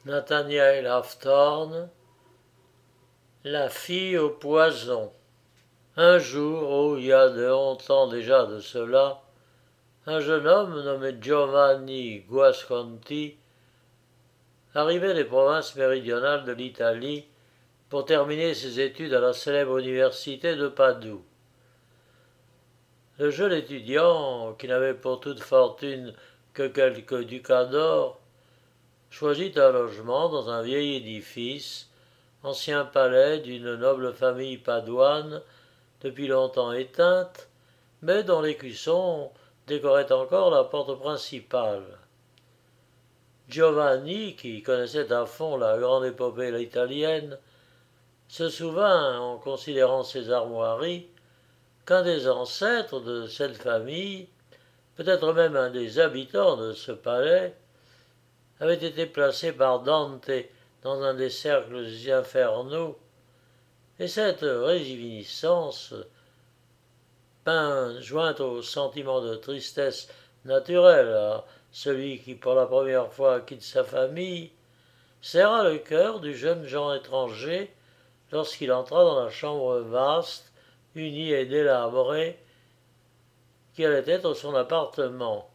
Nathaniel Hawthorne, La fille au poison. Un jour, il y a de longtemps déjà de cela, un jeune homme nommé Giovanni Guasconti arrivait des provinces méridionales de l'Italie pour terminer ses études à la célèbre université de Padoue. Le jeune étudiant, qui n'avait pour toute fortune que quelques ducats d'or, choisit un logement dans un vieil édifice, ancien palais d'une noble famille padoine depuis longtemps éteinte, mais dont l'écusson décorait encore la porte principale. Giovanni, qui connaissait à fond la grande épopée italienne, se souvint, en considérant ses armoiries, qu'un des ancêtres de cette famille, peut-être même un des habitants de ce palais, avait été placé par Dante dans un des cercles infernaux, et cette réminiscence, jointe au sentiment de tristesse naturelle à celui qui pour la première fois quitte sa famille, serra le cœur du jeune Jean étranger lorsqu'il entra dans la chambre vaste, unie et délabrée, qui allait être son appartement.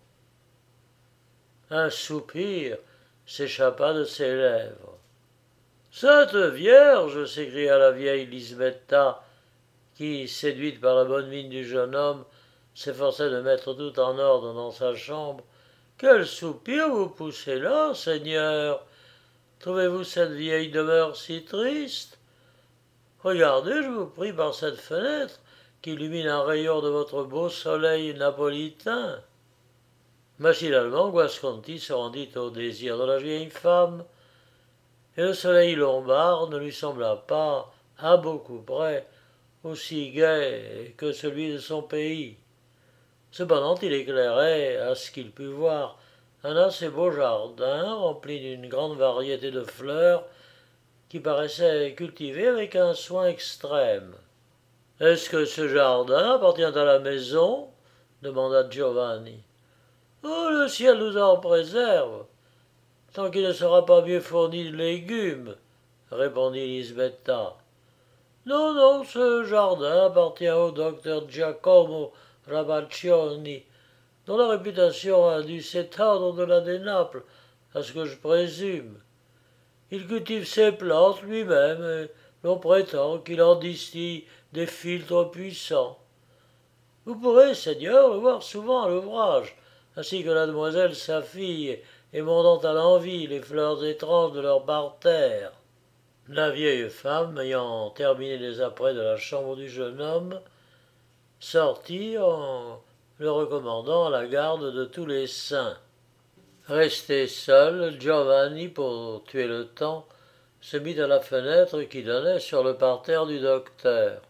Un soupir s'échappa de ses lèvres. Sainte Vierge, s'écria la vieille Lisbetta, qui, séduite par la bonne mine du jeune homme, s'efforçait de mettre tout en ordre dans sa chambre. Quel soupir vous poussez là, Seigneur? Trouvez-vous cette vieille demeure si triste? Regardez, je vous prie, par cette fenêtre qui illumine un rayon de votre beau soleil napolitain. Machinalement, Guasconti se rendit au désir de la vieille femme, et le soleil lombard ne lui sembla pas, à beaucoup près, aussi gai que celui de son pays. Cependant, il éclairait, à ce qu'il put voir, un assez beau jardin rempli d'une grande variété de fleurs qui paraissaient cultivées avec un soin extrême. « Est-ce que ce jardin appartient à la maison ?» demanda Giovanni. « Oh, le ciel nous en préserve, tant qu'il ne sera pas mieux fourni de légumes, » répondit Lisbetta. « Non, non, ce jardin appartient au docteur Giacomo Rabaccioni, dont la réputation a dû s'étendre au-delà des Naples, à ce que je présume. Il cultive ses plantes lui-même, et l'on prétend qu'il en distille des filtres puissants. Vous pourrez, Seigneur, le voir souvent à l'ouvrage, ainsi que la demoiselle sa fille, émondant à l'envi les fleurs étranges de leur parterre. » La vieille femme, ayant terminé les apprêts de la chambre du jeune homme, sortit en le recommandant à la garde de tous les saints. Resté seul, Giovanni, pour tuer le temps, se mit à la fenêtre qui donnait sur le parterre du docteur.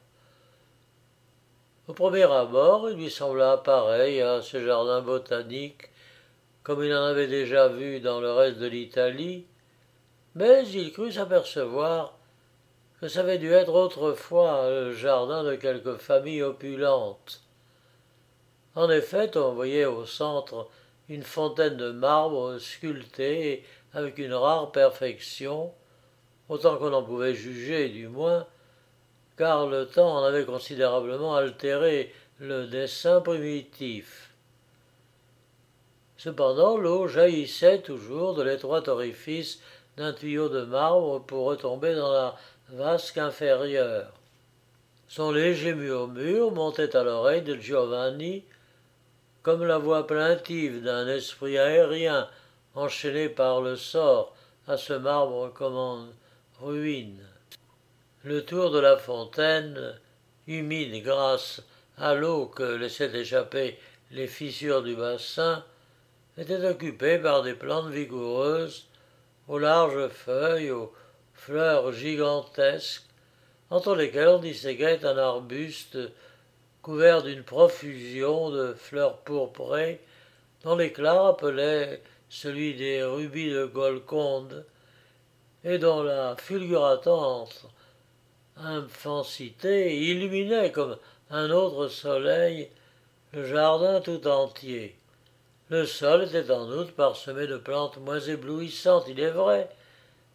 Au premier abord, il lui sembla pareil à ce jardin botanique, comme il en avait déjà vu dans le reste de l'Italie, mais il crut s'apercevoir que ça avait dû être autrefois le jardin de quelque famille opulente. En effet, on voyait au centre une fontaine de marbre sculptée avec une rare perfection, autant qu'on en pouvait juger du moins, car le temps en avait considérablement altéré le dessin primitif. Cependant, l'eau jaillissait toujours de l'étroit orifice d'un tuyau de marbre pour retomber dans la vasque inférieure. Son léger murmure montait à l'oreille de Giovanni comme la voix plaintive d'un esprit aérien enchaîné par le sort à ce marbre comme en ruine. Le tour de la fontaine, humide grâce à l'eau que laissaient échapper les fissures du bassin, était occupé par des plantes vigoureuses, aux larges feuilles, aux fleurs gigantesques, entre lesquelles on distinguait un arbuste couvert d'une profusion de fleurs pourprées, dont l'éclat rappelait celui des rubis de Golconde, et dont la fulgurante intensité illuminait comme un autre soleil le jardin tout entier. Le sol était en outre parsemé de plantes moins éblouissantes, il est vrai,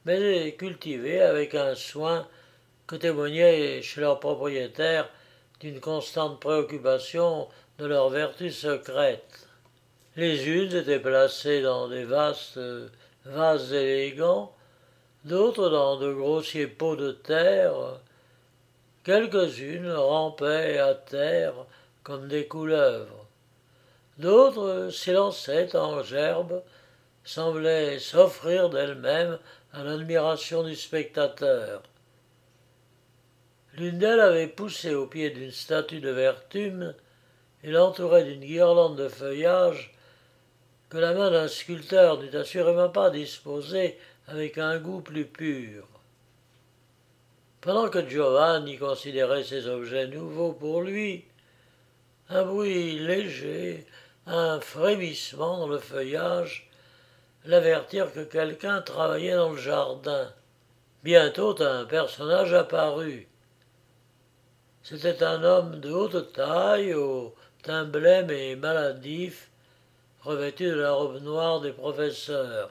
mais cultivées avec un soin que témoignait chez leurs propriétaires d'une constante préoccupation de leurs vertus secrètes. Les unes étaient placées dans des vastes vases élégants, d'autres dans de grossiers pots de terre, quelques-unes rampaient à terre comme des couleuvres, d'autres s'élançaient en gerbes, semblaient s'offrir d'elles-mêmes à l'admiration du spectateur. L'une d'elles avait poussé au pied d'une statue de Vertume et l'entourait d'une guirlande de feuillage que la main d'un sculpteur n'eût assurément pas disposé avec un goût plus pur. Pendant que Giovanni considérait ces objets nouveaux pour lui, un bruit léger, un frémissement dans le feuillage l'avertirent que quelqu'un travaillait dans le jardin. Bientôt un personnage apparut. C'était un homme de haute taille, au teint blême et maladif, revêtu de la robe noire des professeurs.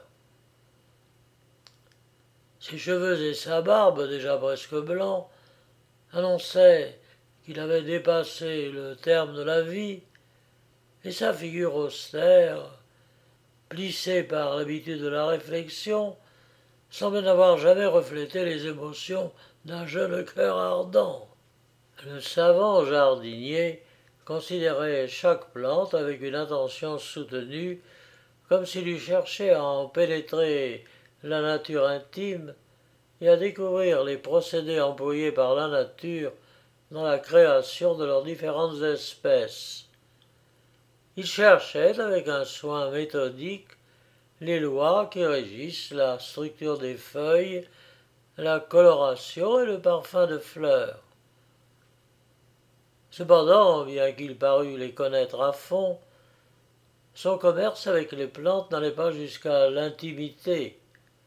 Ses cheveux et sa barbe, déjà presque blancs, annonçaient qu'il avait dépassé le terme de la vie, et sa figure austère, plissée par l'habitude de la réflexion, semblait n'avoir jamais reflété les émotions d'un jeune cœur ardent. Le savant jardinier considérait chaque plante avec une attention soutenue, comme s'il eût cherché à en pénétrer la nature intime et à découvrir les procédés employés par la nature dans la création de leurs différentes espèces. Il cherchait avec un soin méthodique les lois qui régissent la structure des feuilles, la coloration et le parfum de fleurs. Cependant, bien qu'il parût les connaître à fond, son commerce avec les plantes n'allait pas jusqu'à l'intimité.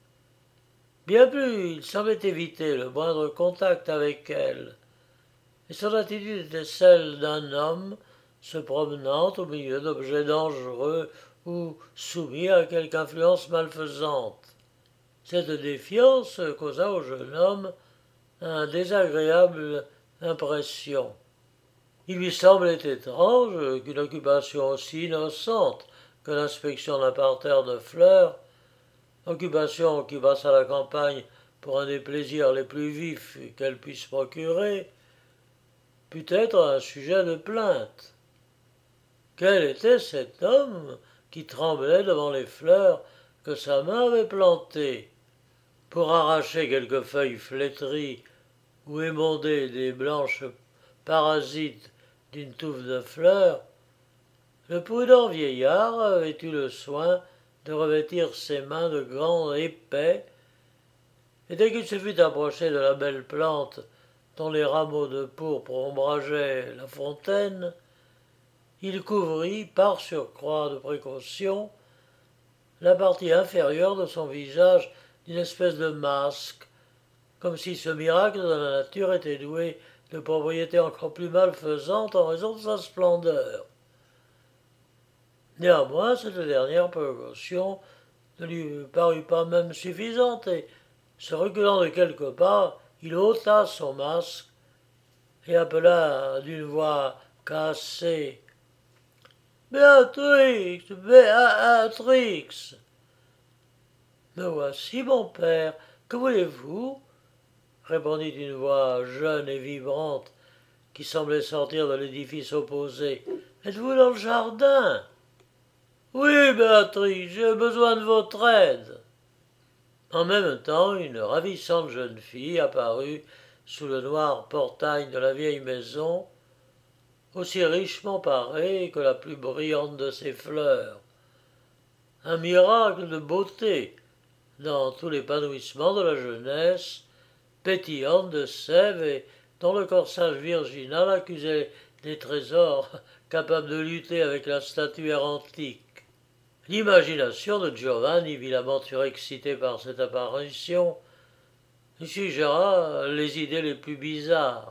Bien plus, il semblait éviter le moindre contact avec elles, et son attitude était celle d'un homme se promenant au milieu d'objets dangereux ou soumis à quelque influence malfaisante. Cette défiance causa au jeune homme une désagréable impression. Il lui semblait étrange qu'une occupation aussi innocente que l'inspection d'un parterre de fleurs, occupation qui passe à la campagne pour un des plaisirs les plus vifs qu'elle puisse procurer, pût être un sujet de plainte. Quel était cet homme qui tremblait devant les fleurs que sa main avait plantées? Pour arracher quelques feuilles flétries ou émonder des blanches parasites d'une touffe de fleurs, le prudent vieillard avait eu le soin de revêtir ses mains de gants épais, et dès qu'il se fut approché de la belle plante dont les rameaux de pourpre ombrageaient la fontaine, il couvrit, par surcroît de précaution, la partie inférieure de son visage d'une espèce de masque, comme si ce miracle de la nature était doué de propriétés encore plus malfaisantes en raison de sa splendeur. Néanmoins, cette dernière précaution ne lui parut pas même suffisante, et, se reculant de quelques pas, il ôta son masque et appela d'une voix cassée: Béatrix, Béatrix. Me voici, mon père, que voulez-vous? Répondit une voix jeune et vibrante qui semblait sortir de l'édifice opposé. Êtes-vous dans le jardin? Oui, Béatrix, j'ai besoin de votre aide. En même temps, une ravissante jeune fille apparut sous le noir portail de la vieille maison, aussi richement parée que la plus brillante de ses fleurs. Un miracle de beauté dans tout l'épanouissement de la jeunesse, pétillante de sève et dont le corsage virginal accusait des trésors capables de lutter avec la statuaire antique. L'imagination de Giovanni, violemment surexcitée par cette apparition, lui suggéra les idées les plus bizarres.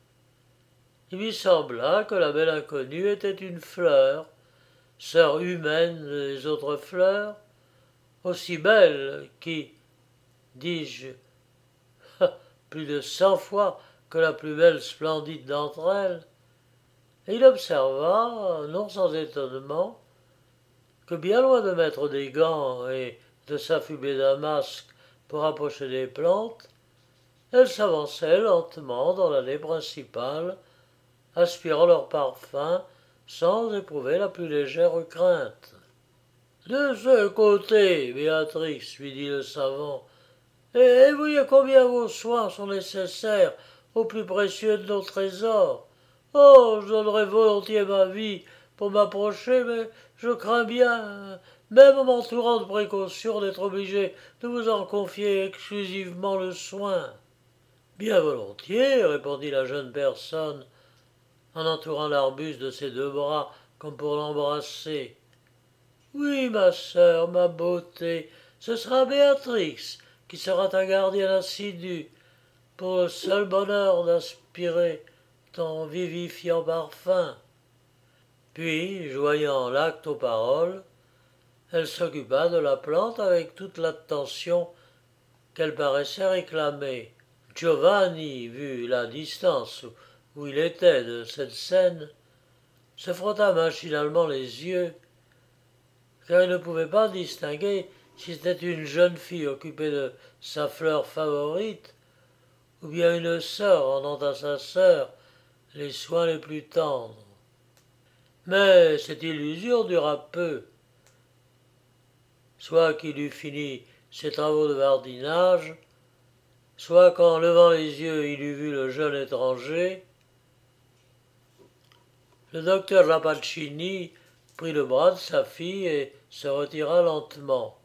Il lui sembla que la belle inconnue était une fleur, sœur humaine des autres fleurs, aussi belle qui, dis-je, plus de 100 fois que la plus belle splendide d'entre elles. Et il observa, non sans étonnement, que bien loin de mettre des gants et de s'affuber d'un masque pour approcher des plantes, elle s'avançait lentement dans l'allée principale, aspirant leur parfum sans éprouver la plus légère crainte. De ce côté, Béatrix, lui dit le savant, et voyez combien vos soins sont nécessaires au plus précieux de nos trésors. Oh, je donnerais volontiers ma vie pour m'approcher, mais je crains bien, même en m'entourant de précautions, d'être obligé de vous en confier exclusivement le soin. Bien volontiers, répondit la jeune personne, en entourant l'arbuste de ses deux bras comme pour l'embrasser. Oui, ma sœur, ma beauté, ce sera Béatrix qui sera ta gardienne assidue, pour le seul bonheur d'aspirer ton vivifiant parfum. Puis, joignant l'acte aux paroles, elle s'occupa de la plante avec toute l'attention qu'elle paraissait réclamer. Giovanni, vu la distance où il était de cette scène, se frotta machinalement les yeux, car il ne pouvait pas distinguer si c'était une jeune fille occupée de sa fleur favorite, ou bien une sœur rendant à sa sœur les soins les plus tendres. Mais cette illusion dura peu. Soit qu'il eût fini ses travaux de jardinage, soit qu'en levant les yeux il eût vu le jeune étranger, le docteur Rappaccini prit le bras de sa fille et se retira lentement.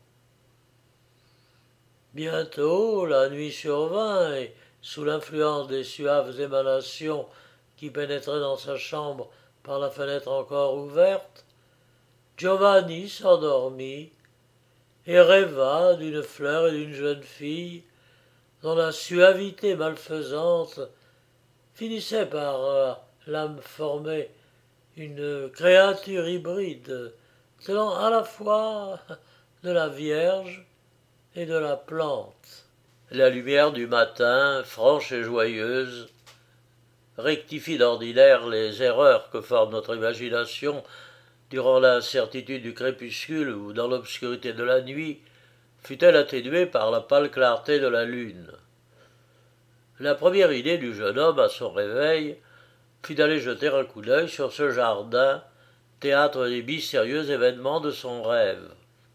Bientôt la nuit survint et, sous l'influence des suaves émanations qui pénétraient dans sa chambre par la fenêtre encore ouverte, Giovanni s'endormit et rêva d'une fleur et d'une jeune fille dont la suavité malfaisante finissait par l'âme former une créature hybride tenant à la fois de la Vierge et de la plante. La lumière du matin, franche et joyeuse, rectifie d'ordinaire les erreurs que forme notre imagination durant l'incertitude du crépuscule ou dans l'obscurité de la nuit, fut-elle atténuée par la pâle clarté de la lune. La première idée du jeune homme à son réveil fut d'aller jeter un coup d'œil sur ce jardin, théâtre des mystérieux événements de son rêve.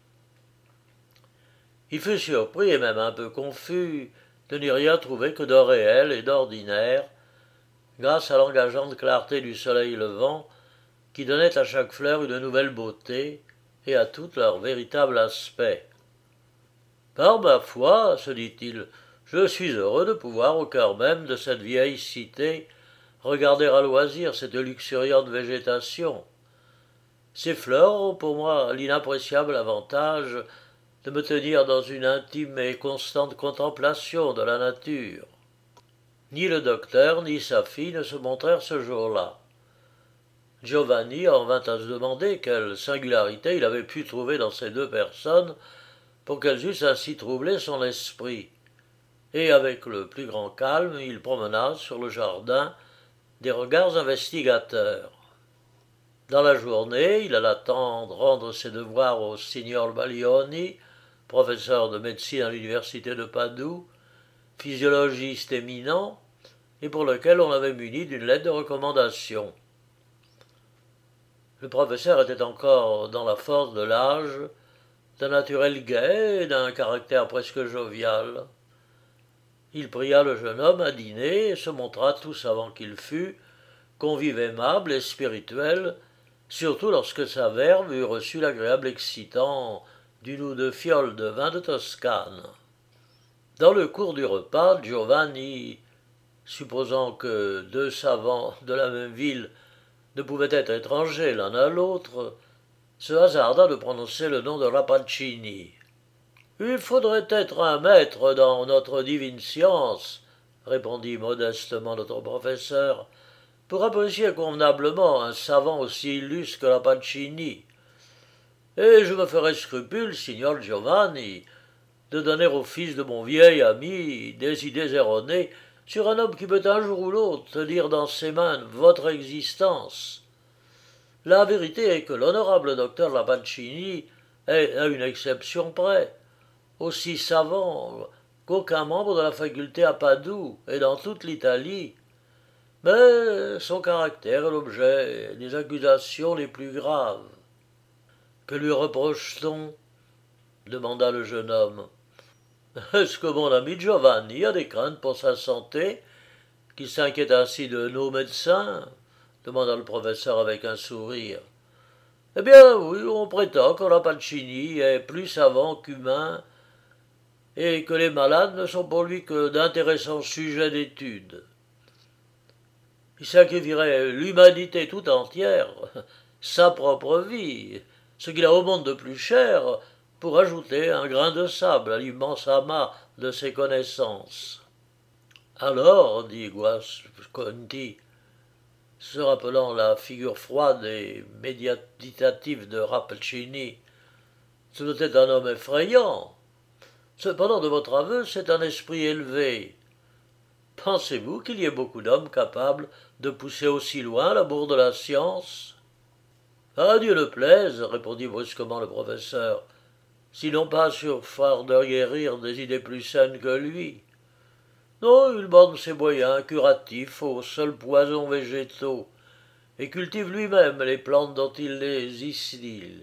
Il fut surpris et même un peu confus de n'y rien trouver que de réel et d'ordinaire, grâce à l'engageante clarté du soleil levant qui donnait à chaque fleur une nouvelle beauté et à toutes leur véritable aspect. Par ma foi, se dit-il, je suis heureux de pouvoir, au cœur même de cette vieille cité, regarder à loisir cette luxuriante végétation. Ces fleurs ont pour moi l'inappréciable avantage de me tenir dans une intime et constante contemplation de la nature. Ni le docteur ni sa fille ne se montrèrent ce jour-là. Giovanni en vint à se demander quelle singularité il avait pu trouver dans ces deux personnes pour qu'elles eussent ainsi troublé son esprit, et avec le plus grand calme il promena sur le jardin des regards investigateurs. Dans la journée, il alla rendre ses devoirs au signor Baglioni, professeur de médecine à l'université de Padoue, physiologiste éminent, et pour lequel on l'avait muni d'une lettre de recommandation. Le professeur était encore dans la force de l'âge, d'un naturel gai et d'un caractère presque jovial. Il pria le jeune homme à dîner et se montra, tout savant qu'il fût, convive aimable et spirituel, surtout lorsque sa verve eut reçu l'agréable excitant d'une ou deux fioles de vin de Toscane. Dans le cours du repas, Giovanni, supposant que deux savants de la même ville ne pouvaient être étrangers l'un à l'autre, se hasarda de prononcer le nom de Rappaccini. « Il faudrait être un maître dans notre divine science, répondit modestement notre professeur, pour apprécier convenablement un savant aussi illustre que Rappaccini. Et je me ferai scrupule, signor Giovanni, de donner au fils de mon vieil ami des idées erronées sur un homme qui peut un jour ou l'autre tenir dans ses mains votre existence. La vérité est que l'honorable docteur Lapancini est, à une exception près, aussi savant qu'aucun membre de la faculté à Padoue et dans toute l'Italie, mais son caractère est l'objet des accusations les plus graves. Que lui reproche-t-on demanda le jeune homme. Est-ce que mon ami Giovanni a des craintes pour sa santé, qu'il s'inquiète ainsi de nos médecins demanda le professeur avec un sourire. Eh bien, oui, on prétend que Lapancini est plus savant qu'humain et que les malades ne sont pour lui que d'intéressants sujets d'étude. Il sacrifierait l'humanité tout entière, sa propre vie, ce qu'il a au monde de plus cher, pour ajouter un grain de sable à l'immense amas de ses connaissances. Alors, dit Guasconti, se rappelant la figure froide et méditative de Rappaccini, ce doit être un homme effrayant. Cependant, de votre aveu, c'est un esprit élevé. Pensez-vous qu'il y ait beaucoup d'hommes capables de pousser aussi loin l'amour de la science? Ah, Dieu le plaise, répondit brusquement le professeur, s'ils n'ont pas surfort de guérir des idées plus saines que lui. Non, il borne ses moyens curatifs aux seuls poisons végétaux, et cultive lui-même les plantes dont il les distille.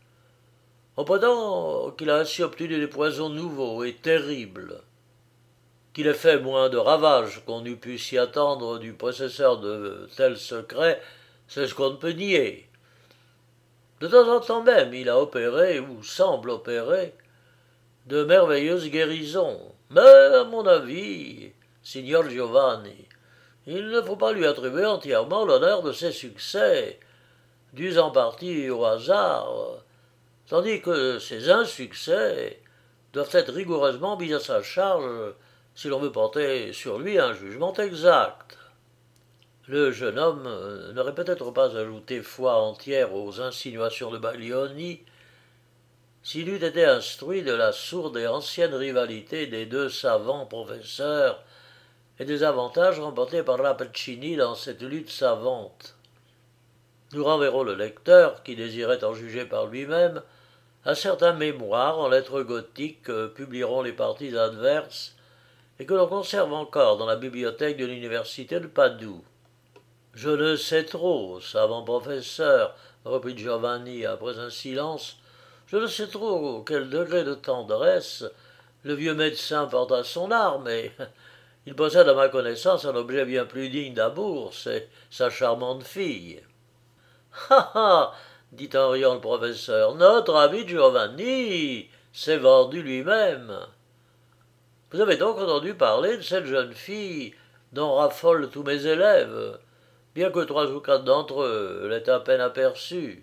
On prétend qu'il a ainsi obtenu des poisons nouveaux et terribles, qu'il ait fait moins de ravages qu'on eût pu s'y attendre du possesseur de tels secrets, c'est ce qu'on ne peut nier. De temps en temps même, il a opéré, ou semble opérer, de merveilleuses guérisons. Mais, à mon avis, signor Giovanni, il ne faut pas lui attribuer entièrement l'honneur de ses succès, dus en partie au hasard, tandis que ses insuccès doivent être rigoureusement mis à sa charge si l'on veut porter sur lui un jugement exact. Le jeune homme n'aurait peut-être pas ajouté foi entière aux insinuations de Baglioni s'il eût été instruit de la sourde et ancienne rivalité des deux savants professeurs et des avantages remportés par Rappaccini dans cette lutte savante. Nous renverrons le lecteur, qui désirait en juger par lui-même, à certains mémoires en lettres gothiques que publieront les parties adverses et que l'on conserve encore dans la bibliothèque de l'université de Padoue. Je ne sais trop, savant professeur, reprit Giovanni après un silence, je ne sais trop quel degré de tendresse le vieux médecin porte à son art, mais il possède à ma connaissance un objet bien plus digne d'amour, c'est sa charmante fille. Ha ha dit en riant le professeur, notre ami Giovanni s'est vendu lui-même. Vous avez donc entendu parler de cette jeune fille dont raffolent tous mes élèves, bien que 3 ou 4 d'entre eux l'aient à peine aperçue.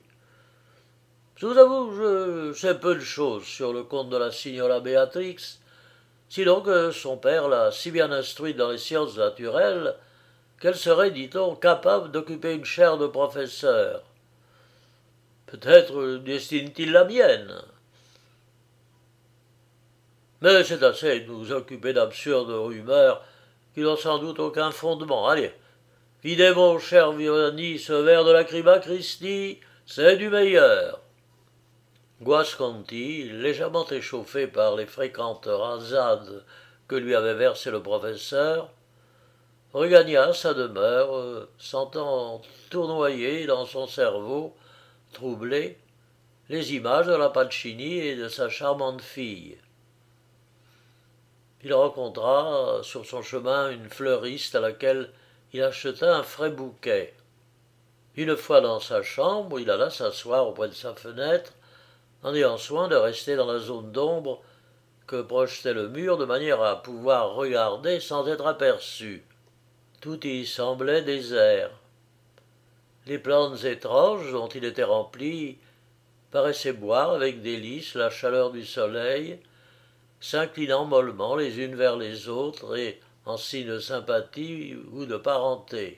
Je vous avoue, je sais peu de choses sur le compte de la signora Béatrix, sinon que son père l'a si bien instruite dans les sciences naturelles qu'elle serait, dit-on, capable d'occuper une chaire de professeur. Peut-être destine-t-il la mienne. Mais c'est assez de nous occuper d'absurdes rumeurs qui n'ont sans doute aucun fondement. Allez, videz, mon cher Violani, ce verre de la Criba Christi, c'est du meilleur. Guasconti, légèrement échauffé par les fréquentes rasades que lui avait versées le professeur, regagna sa demeure, sentant tournoyer dans son cerveau, troublé, les images de Rappaccini et de sa charmante fille. Il rencontra sur son chemin une fleuriste à laquelle il acheta un frais bouquet. Une fois dans sa chambre, il alla s'asseoir auprès de sa fenêtre, en ayant soin de rester dans la zone d'ombre que projetait le mur de manière à pouvoir regarder sans être aperçu. Tout y semblait désert. Les plantes étranges dont il était rempli paraissaient boire avec délice la chaleur du soleil, s'inclinant mollement les unes vers les autres et en signe de sympathie ou de parenté.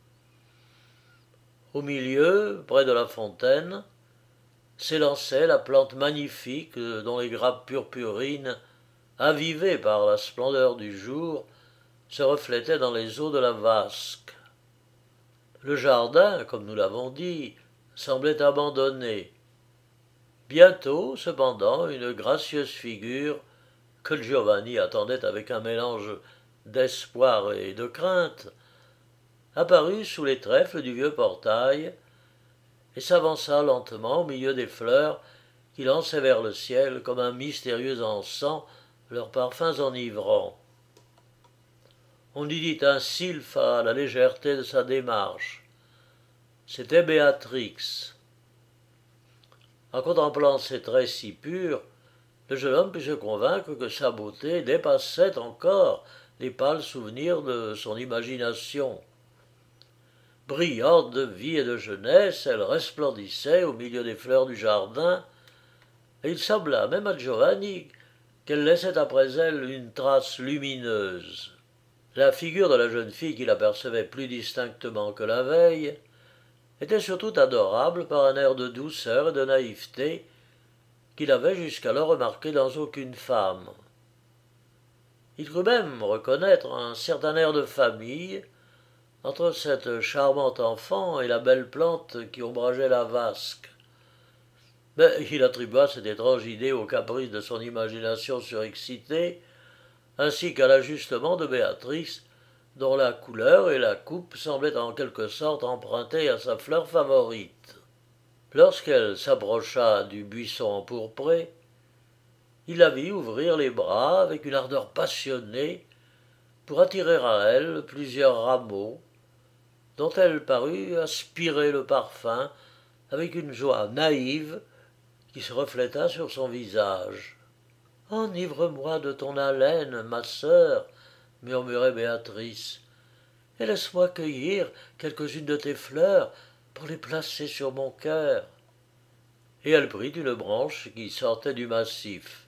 Au milieu, près de la fontaine, s'élançait la plante magnifique dont les grappes purpurines avivée par la splendeur du jour, se reflétait dans les eaux de la vasque. Le jardin, comme nous l'avons dit, semblait abandonné. Bientôt, cependant, une gracieuse figure, que Giovanni attendait avec un mélange d'espoir et de crainte, apparut sous les trèfles du vieux portail et s'avança lentement au milieu des fleurs qui lançaient vers le ciel comme un mystérieux encens leurs parfums enivrants. On eût dit un sylphe à la légèreté de sa démarche. C'était Béatrix. En contemplant ses traits si purs, le jeune homme put se convaincre que sa beauté dépassait encore les pâles souvenirs de son imagination. Brillante de vie et de jeunesse, elle resplendissait au milieu des fleurs du jardin, et il sembla même à Giovanni qu'elle laissait après elle une trace lumineuse. La figure de la jeune fille qu'il apercevait plus distinctement que la veille était surtout adorable par un air de douceur et de naïveté qu'il avait jusqu'alors remarqué dans aucune femme. Il crut même reconnaître un certain air de famille entre cette charmante enfant et la belle plante qui ombrageait la vasque. Mais il attribua cette étrange idée au caprice de son imagination surexcitée, ainsi qu'à l'ajustement de Béatrix, dont la couleur et la coupe semblaient en quelque sorte empruntées à sa fleur favorite. Lorsqu'elle s'approcha du buisson empourpré, il la vit ouvrir les bras avec une ardeur passionnée pour attirer à elle plusieurs rameaux, dont elle parut aspirer le parfum avec une joie naïve qui se refléta sur son visage. « Enivre-moi de ton haleine, ma sœur, » murmurait Béatrice, « et laisse-moi cueillir quelques-unes de tes fleurs pour les placer sur mon cœur. » Et elle prit une branche qui sortait du massif.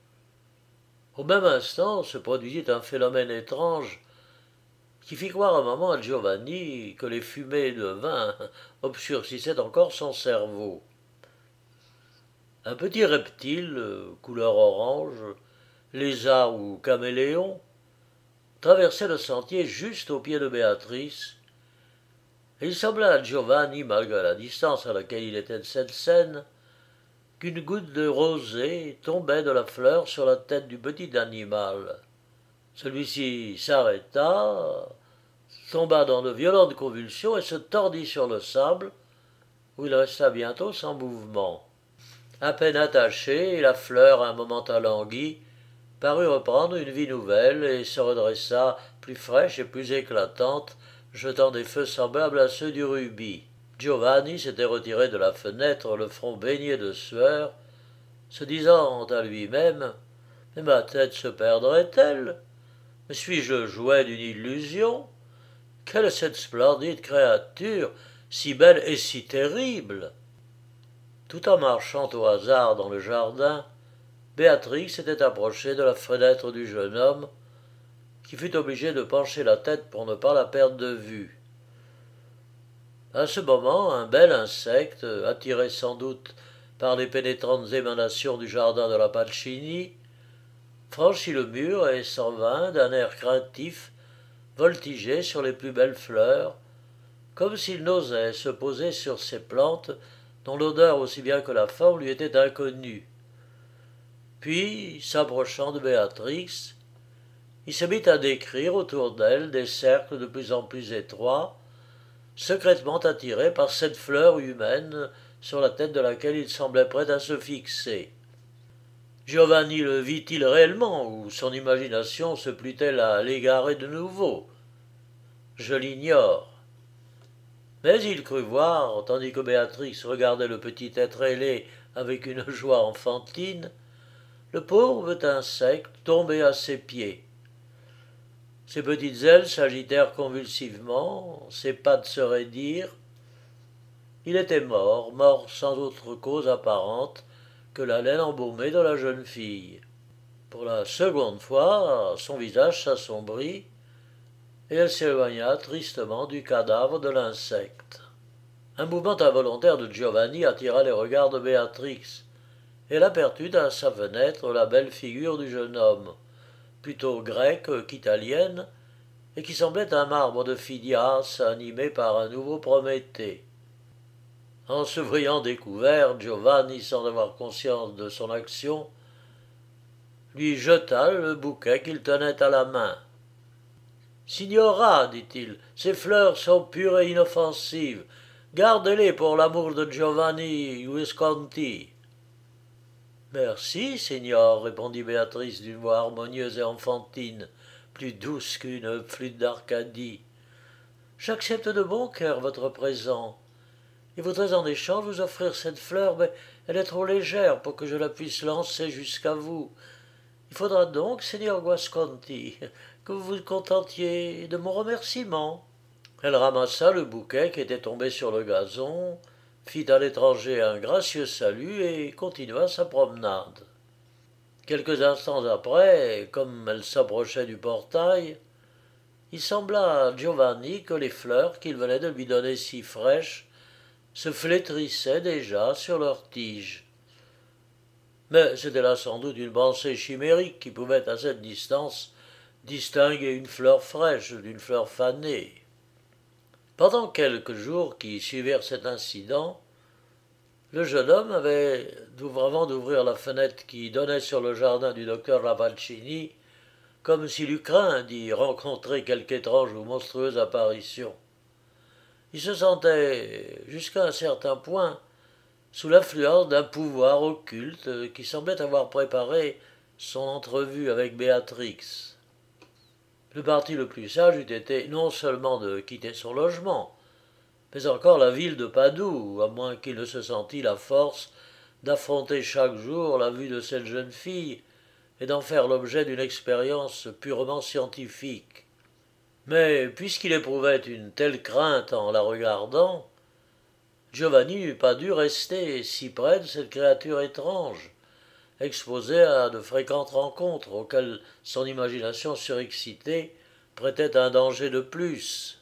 Au même instant se produisit un phénomène étrange qui fit croire un moment à Giovanni que les fumées de vin obscurcissaient encore son cerveau. Un petit reptile, couleur orange, lézard ou caméléon, traversait le sentier juste au pied de Béatrice, et il sembla à Giovanni, malgré la distance à laquelle il était de cette scène, qu'une goutte de rosée tombait de la fleur sur la tête du petit animal. Celui-ci s'arrêta, tomba dans de violentes convulsions et se tordit sur le sable, où il resta bientôt sans mouvement. À peine attachée, la fleur, un moment alanguie, parut reprendre une vie nouvelle et se redressa plus fraîche et plus éclatante, jetant des feux semblables à ceux du rubis. Giovanni s'était retiré de la fenêtre, le front baigné de sueur, se disant à lui-même « Mais ma tête se perdrait-elle? Mais suis-je le jouet d'une illusion? Quelle est cette splendide créature, si belle et si terrible ?» Tout en marchant au hasard dans le jardin, Béatrix s'était approchée de la fenêtre du jeune homme, qui fut obligé de pencher la tête pour ne pas la perdre de vue. À ce moment, un bel insecte, attiré sans doute par les pénétrantes émanations du jardin de la Pacini, franchit le mur et s'en vint, d'un air craintif, voltiger sur les plus belles fleurs, comme s'il n'osait se poser sur ces plantes dont l'odeur aussi bien que la forme lui était inconnue. Puis, s'approchant de Béatrix, il se mit à décrire autour d'elle des cercles de plus en plus étroits, secrètement attiré par cette fleur humaine sur la tête de laquelle il semblait prêt à se fixer. Giovanni le vit-il réellement, ou son imagination se plut-elle à l'égarer de nouveau? Je l'ignore. Mais il crut voir, tandis que Béatrix regardait le petit être ailé avec une joie enfantine, le pauvre insecte tomber à ses pieds. Ses petites ailes s'agitèrent convulsivement, ses pattes se raidirent. Il était mort, mort sans autre cause apparente que l'haleine embaumée de la jeune fille. Pour la seconde fois, son visage s'assombrit, et elle s'éloigna tristement du cadavre de l'insecte. Un mouvement involontaire de Giovanni attira les regards de Béatrix, et elle aperçut à sa fenêtre la belle figure du jeune homme, plutôt grecque qu'italienne, et qui semblait un marbre de Phidias animé par un nouveau Prométhée. En se voyant découvert, Giovanni, sans avoir conscience de son action, lui jeta le bouquet qu'il tenait à la main. Signora, dit-il, ces fleurs sont pures et inoffensives. Gardez-les pour l'amour de Giovanni Visconti. Merci, signor, répondit Béatrice d'une voix harmonieuse et enfantine, plus douce qu'une flûte d'Arcadie. J'accepte de bon cœur votre présent, et voudrais en échange vous offrir cette fleur, mais elle est trop légère pour que je la puisse lancer jusqu'à vous. Il faudra donc, Signor Guasconti, que vous vous contentiez de mon remerciement. Elle ramassa le bouquet qui était tombé sur le gazon, fit à l'étranger un gracieux salut et continua sa promenade. Quelques instants après, comme elle s'approchait du portail, il sembla à Giovanni que les fleurs qu'il venait de lui donner si fraîches se flétrissaient déjà sur leurs tiges. Mais c'était là sans doute une pensée chimérique qui pouvait à cette distance distinguer une fleur fraîche d'une fleur fanée. Pendant quelques jours qui suivirent cet incident, le jeune homme avait, avant d'ouvrir la fenêtre qui donnait sur le jardin du docteur Lavaccini, comme s'il eût craint d'y rencontrer quelque étrange ou monstrueuse apparition. Il se sentait, jusqu'à un certain point, sous l'influence d'un pouvoir occulte qui semblait avoir préparé son entrevue avec Béatrix. Le parti le plus sage eût été non seulement de quitter son logement, mais encore la ville de Padoue, à moins qu'il ne se sentît la force d'affronter chaque jour la vue de cette jeune fille et d'en faire l'objet d'une expérience purement scientifique. Mais puisqu'il éprouvait une telle crainte en la regardant, Giovanni n'eût pas dû rester si près de cette créature étrange, exposée à de fréquentes rencontres auxquelles son imagination surexcitée prêtait un danger de plus.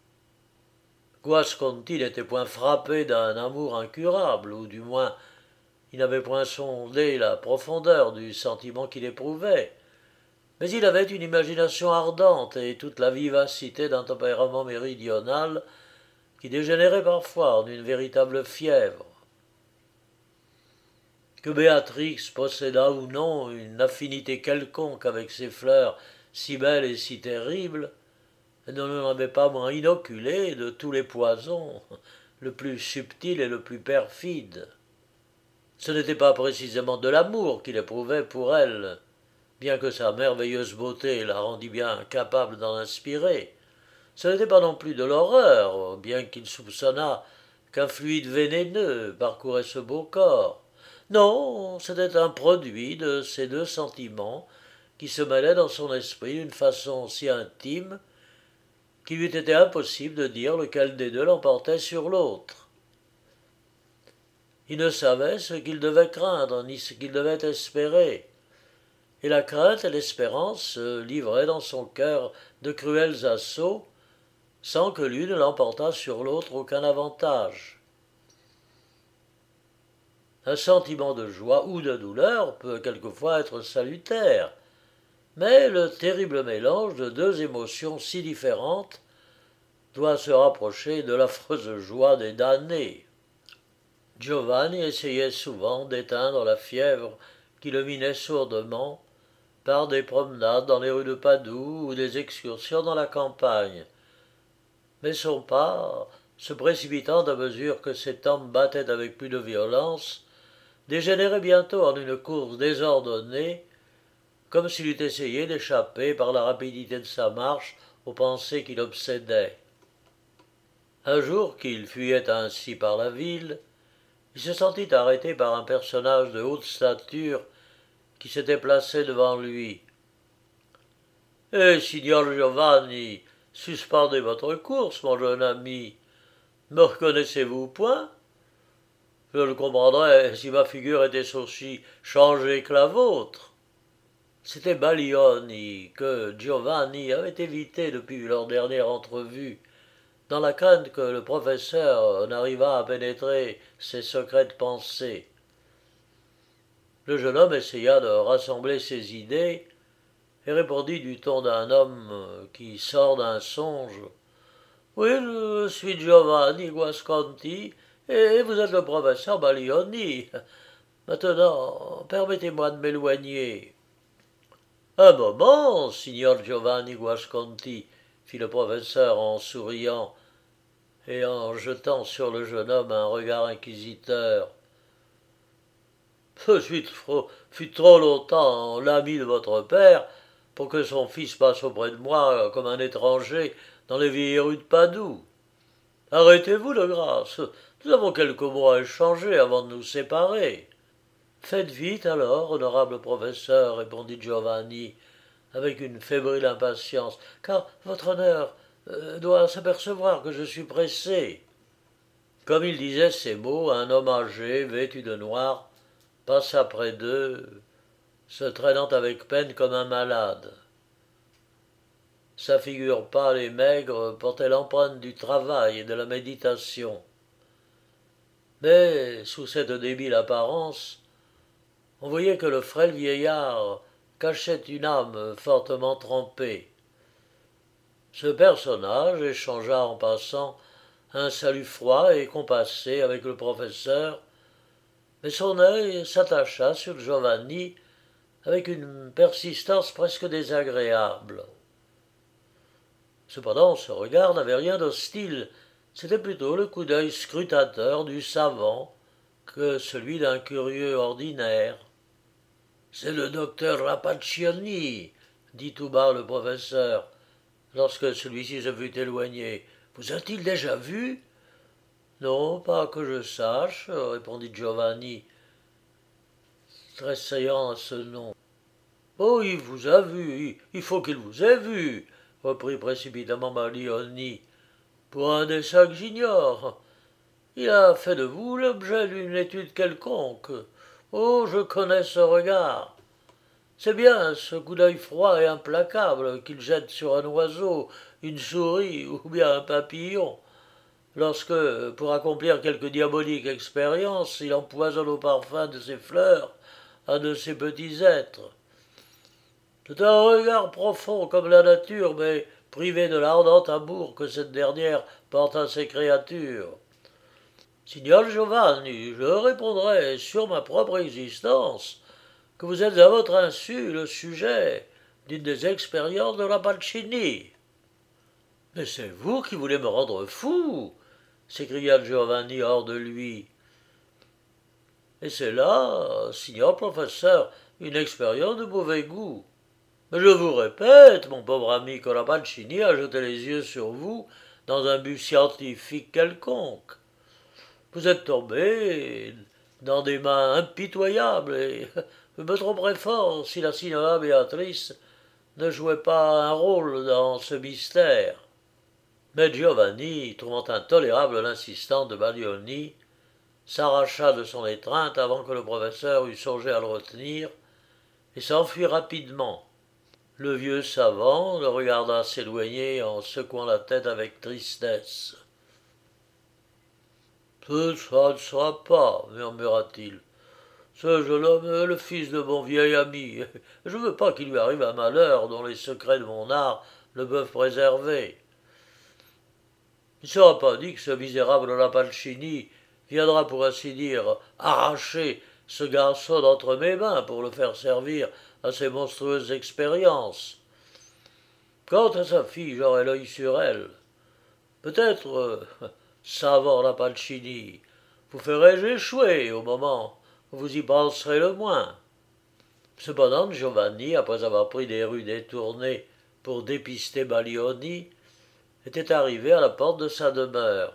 Guasconti n'était point frappé d'un amour incurable, ou du moins il n'avait point sondé la profondeur du sentiment qu'il éprouvait, mais il avait une imagination ardente et toute la vivacité d'un tempérament méridional qui dégénérait parfois en une véritable fièvre. Que Béatrix possédât ou non une affinité quelconque avec ces fleurs si belles et si terribles, elle ne l'en avait pas moins inoculé de tous les poisons, le plus subtil et le plus perfide. Ce n'était pas précisément de l'amour qu'il éprouvait pour elle, bien que sa merveilleuse beauté la rendît bien capable d'en inspirer. Ce n'était pas non plus de l'horreur, bien qu'il soupçonnât qu'un fluide vénéneux parcourait ce beau corps. Non, c'était un produit de ces deux sentiments qui se mêlaient dans son esprit d'une façon si intime qu'il eût été impossible de dire lequel des deux l'emportait sur l'autre. Il ne savait ce qu'il devait craindre, ni ce qu'il devait espérer, et la crainte et l'espérance se livraient dans son cœur de cruels assauts, sans que l'une l'emportât sur l'autre aucun avantage. Un sentiment de joie ou de douleur peut quelquefois être salutaire, mais le terrible mélange de deux émotions si différentes doit se rapprocher de l'affreuse joie des damnés. Giovanni essayait souvent d'éteindre la fièvre qui le minait sourdement par des promenades dans les rues de Padoue ou des excursions dans la campagne, mais son pas, se précipitant à mesure que ses tempes battaient avec plus de violence, dégénérait bientôt en une course désordonnée, comme s'il eût essayé d'échapper par la rapidité de sa marche aux pensées qui l'obsédaient. Un jour qu'il fuyait ainsi par la ville, il se sentit arrêté par un personnage de haute stature qui s'était placé devant lui. « Eh, signor Giovanni, suspendez votre course, mon jeune ami. Me reconnaissez-vous point? Je le comprendrais si ma figure était aussi changée que la vôtre. » C'était Baglioni, que Giovanni avait évité depuis leur dernière entrevue, dans la crainte que le professeur n'arrivât à pénétrer ses secrètes pensées. Le jeune homme essaya de rassembler ses idées et répondit du ton d'un homme qui sort d'un songe. Oui, je suis Giovanni Guasconti, et vous êtes le professeur Baglioni. Maintenant, permettez-moi de m'éloigner. Un moment, signor Giovanni Guasconti, fit le professeur en souriant et en jetant sur le jeune homme un regard inquisiteur. Je fut trop longtemps l'ami de votre père pour que son fils passe auprès de moi comme un étranger dans les vieilles rues de Padoue. Arrêtez-vous de grâce, nous avons quelques mots à échanger avant de nous séparer. Faites vite alors, honorable professeur, répondit Giovanni, avec une fébrile impatience, car votre honneur doit s'apercevoir que je suis pressé. Comme il disait ces mots, un homme âgé, vêtu de noir, passa près d'eux, se traînant avec peine comme un malade. Sa figure pâle et maigre portait l'empreinte du travail et de la méditation. Mais, sous cette débile apparence, on voyait que le frêle vieillard cachait une âme fortement trempée. Ce personnage échangea en passant un salut froid et compassé avec le professeur, mais son œil s'attacha sur Giovanni avec une persistance presque désagréable. Cependant, ce regard n'avait rien d'hostile, c'était plutôt le coup d'œil scrutateur du savant que celui d'un curieux ordinaire. « C'est le docteur Rapaccioni, dit tout bas le professeur, lorsque celui-ci se fut éloigné. Vous a-t-il déjà vu? Non, pas que je sache, répondit Giovanni, tressaillant à ce nom. Oh, il vous a vu, il faut qu'il vous ait vu, reprit précipitamment Baglioni. Pour un dessein que j'ignore. Il a fait de vous l'objet d'une étude quelconque. Oh, je connais ce regard. C'est bien ce coup d'œil froid et implacable qu'il jette sur un oiseau, une souris ou bien un papillon, lorsque, pour accomplir quelque diabolique expérience, il empoisonne au parfum de ses fleurs un de ses petits êtres. C'est un regard profond comme la nature, mais privé de l'ardent amour que cette dernière porte à ses créatures. Signor Giovanni, je répondrai sur ma propre existence que vous êtes à votre insu le sujet d'une des expériences de Rapacini. Mais c'est vous qui voulez me rendre fou, s'écria Giovanni hors de lui. Et c'est là, signor professeur, une expérience de mauvais goût. Mais je vous répète, mon pauvre ami, que Rapacini a jeté les yeux sur vous dans un but scientifique quelconque. Vous êtes tombé dans des mains impitoyables et je me tromperais fort si la signora Béatrice ne jouait pas un rôle dans ce mystère. Mais Giovanni, trouvant intolérable l'insistance de Baglioni, s'arracha de son étreinte avant que le professeur eût songé à le retenir et s'enfuit rapidement. Le vieux savant le regarda s'éloigner en secouant la tête avec tristesse. « Ça ne sera pas, murmura-t-il. Ce jeune homme est le fils de mon vieil ami. Je ne veux pas qu'il lui arrive un malheur dont les secrets de mon art le peuvent préserver. Il ne sera pas dit que ce misérable Rapacini viendra pour ainsi dire arracher ce garçon d'entre mes mains pour le faire servir à ses monstrueuses expériences. Quant à sa fille, j'aurai l'œil sur elle. Peut-être, savant Rapacini, vous ferai-je échouer au moment où vous y penserez le moins. » Cependant, Giovanni, après avoir pris des rues détournées pour dépister Baglioni, était arrivé à la porte de sa demeure.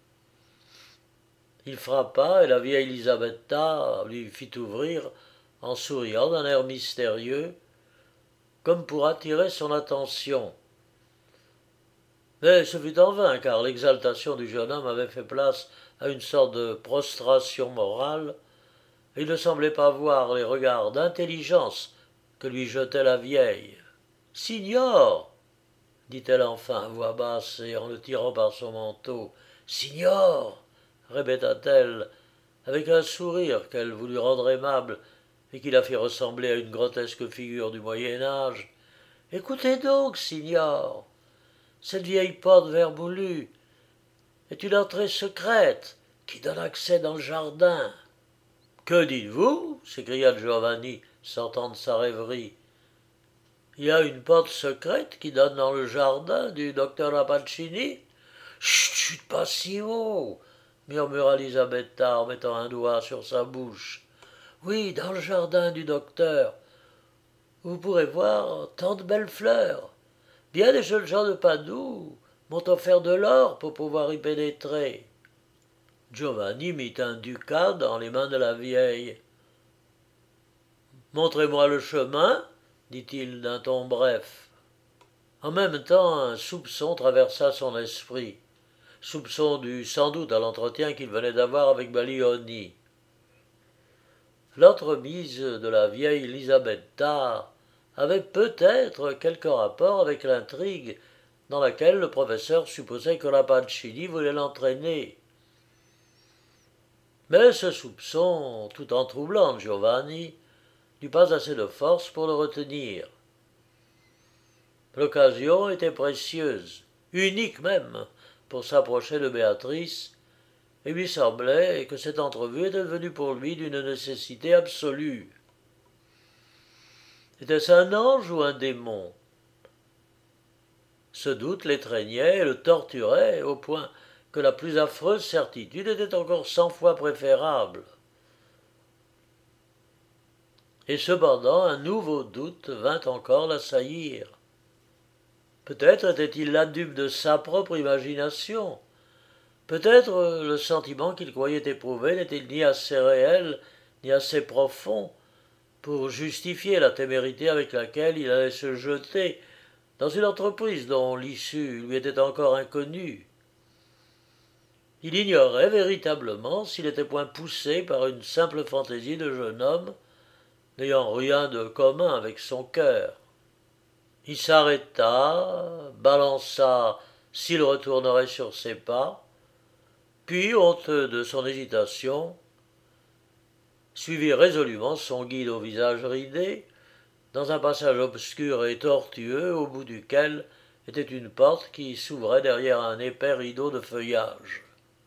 Il frappa et la vieille Elisabetta lui fit ouvrir en souriant d'un air mystérieux, comme pour attirer son attention. Mais ce fut en vain, car l'exaltation du jeune homme avait fait place à une sorte de prostration morale, et il ne semblait pas voir les regards d'intelligence que lui jetait la vieille. « Signor !» dit-elle enfin à voix basse et en le tirant par son manteau. « Signor !» répéta-t-elle, avec un sourire qu'elle voulut rendre aimable et qui la fit ressembler à une grotesque figure du Moyen Âge. Écoutez donc, signor, cette vieille porte vermoulue est une entrée secrète qui donne accès dans le jardin. Que dites-vous s'écria Giovanni, sortant de sa rêverie. Il y a une porte secrète qui donne dans le jardin du docteur Rappaccini. Chut, chut, pas si haut, murmura Lisabetta en mettant un doigt sur sa bouche. Oui, dans le jardin du docteur. Vous pourrez voir tant de belles fleurs. Bien des jeunes gens de Padoue m'ont offert de l'or pour pouvoir y pénétrer. Giovanni mit un ducat dans les mains de la vieille. Montrez-moi le chemin, dit-il d'un ton bref. En même temps, un soupçon traversa son esprit. Soupçon dû sans doute à l'entretien qu'il venait d'avoir avec Baglioni. L'entremise de la vieille Lisabetta avait peut-être quelque rapport avec l'intrigue dans laquelle le professeur supposait que Rappaccini voulait l'entraîner. Mais ce soupçon, tout en troublant Giovanni, n'eut pas assez de force pour le retenir. L'occasion était précieuse, unique même, pour s'approcher de Béatrice, et lui semblait que cette entrevue était devenue pour lui d'une nécessité absolue. Était-ce un ange ou un démon? Ce doute l'étreignait et le torturait au point que la plus affreuse certitude était encore 100 fois préférable. Et cependant un nouveau doute vint encore l'assaillir. Peut-être était-il la dupe de sa propre imagination. Peut-être le sentiment qu'il croyait éprouver n'était-il ni assez réel, ni assez profond pour justifier la témérité avec laquelle il allait se jeter dans une entreprise dont l'issue lui était encore inconnue. Il ignorait véritablement s'il n'était point poussé par une simple fantaisie de jeune homme, n'ayant rien de commun avec son cœur. Il s'arrêta, balança s'il retournerait sur ses pas, puis, honteux de son hésitation, suivit résolument son guide au visage ridé, dans un passage obscur et tortueux au bout duquel était une porte qui s'ouvrait derrière un épais rideau de feuillage.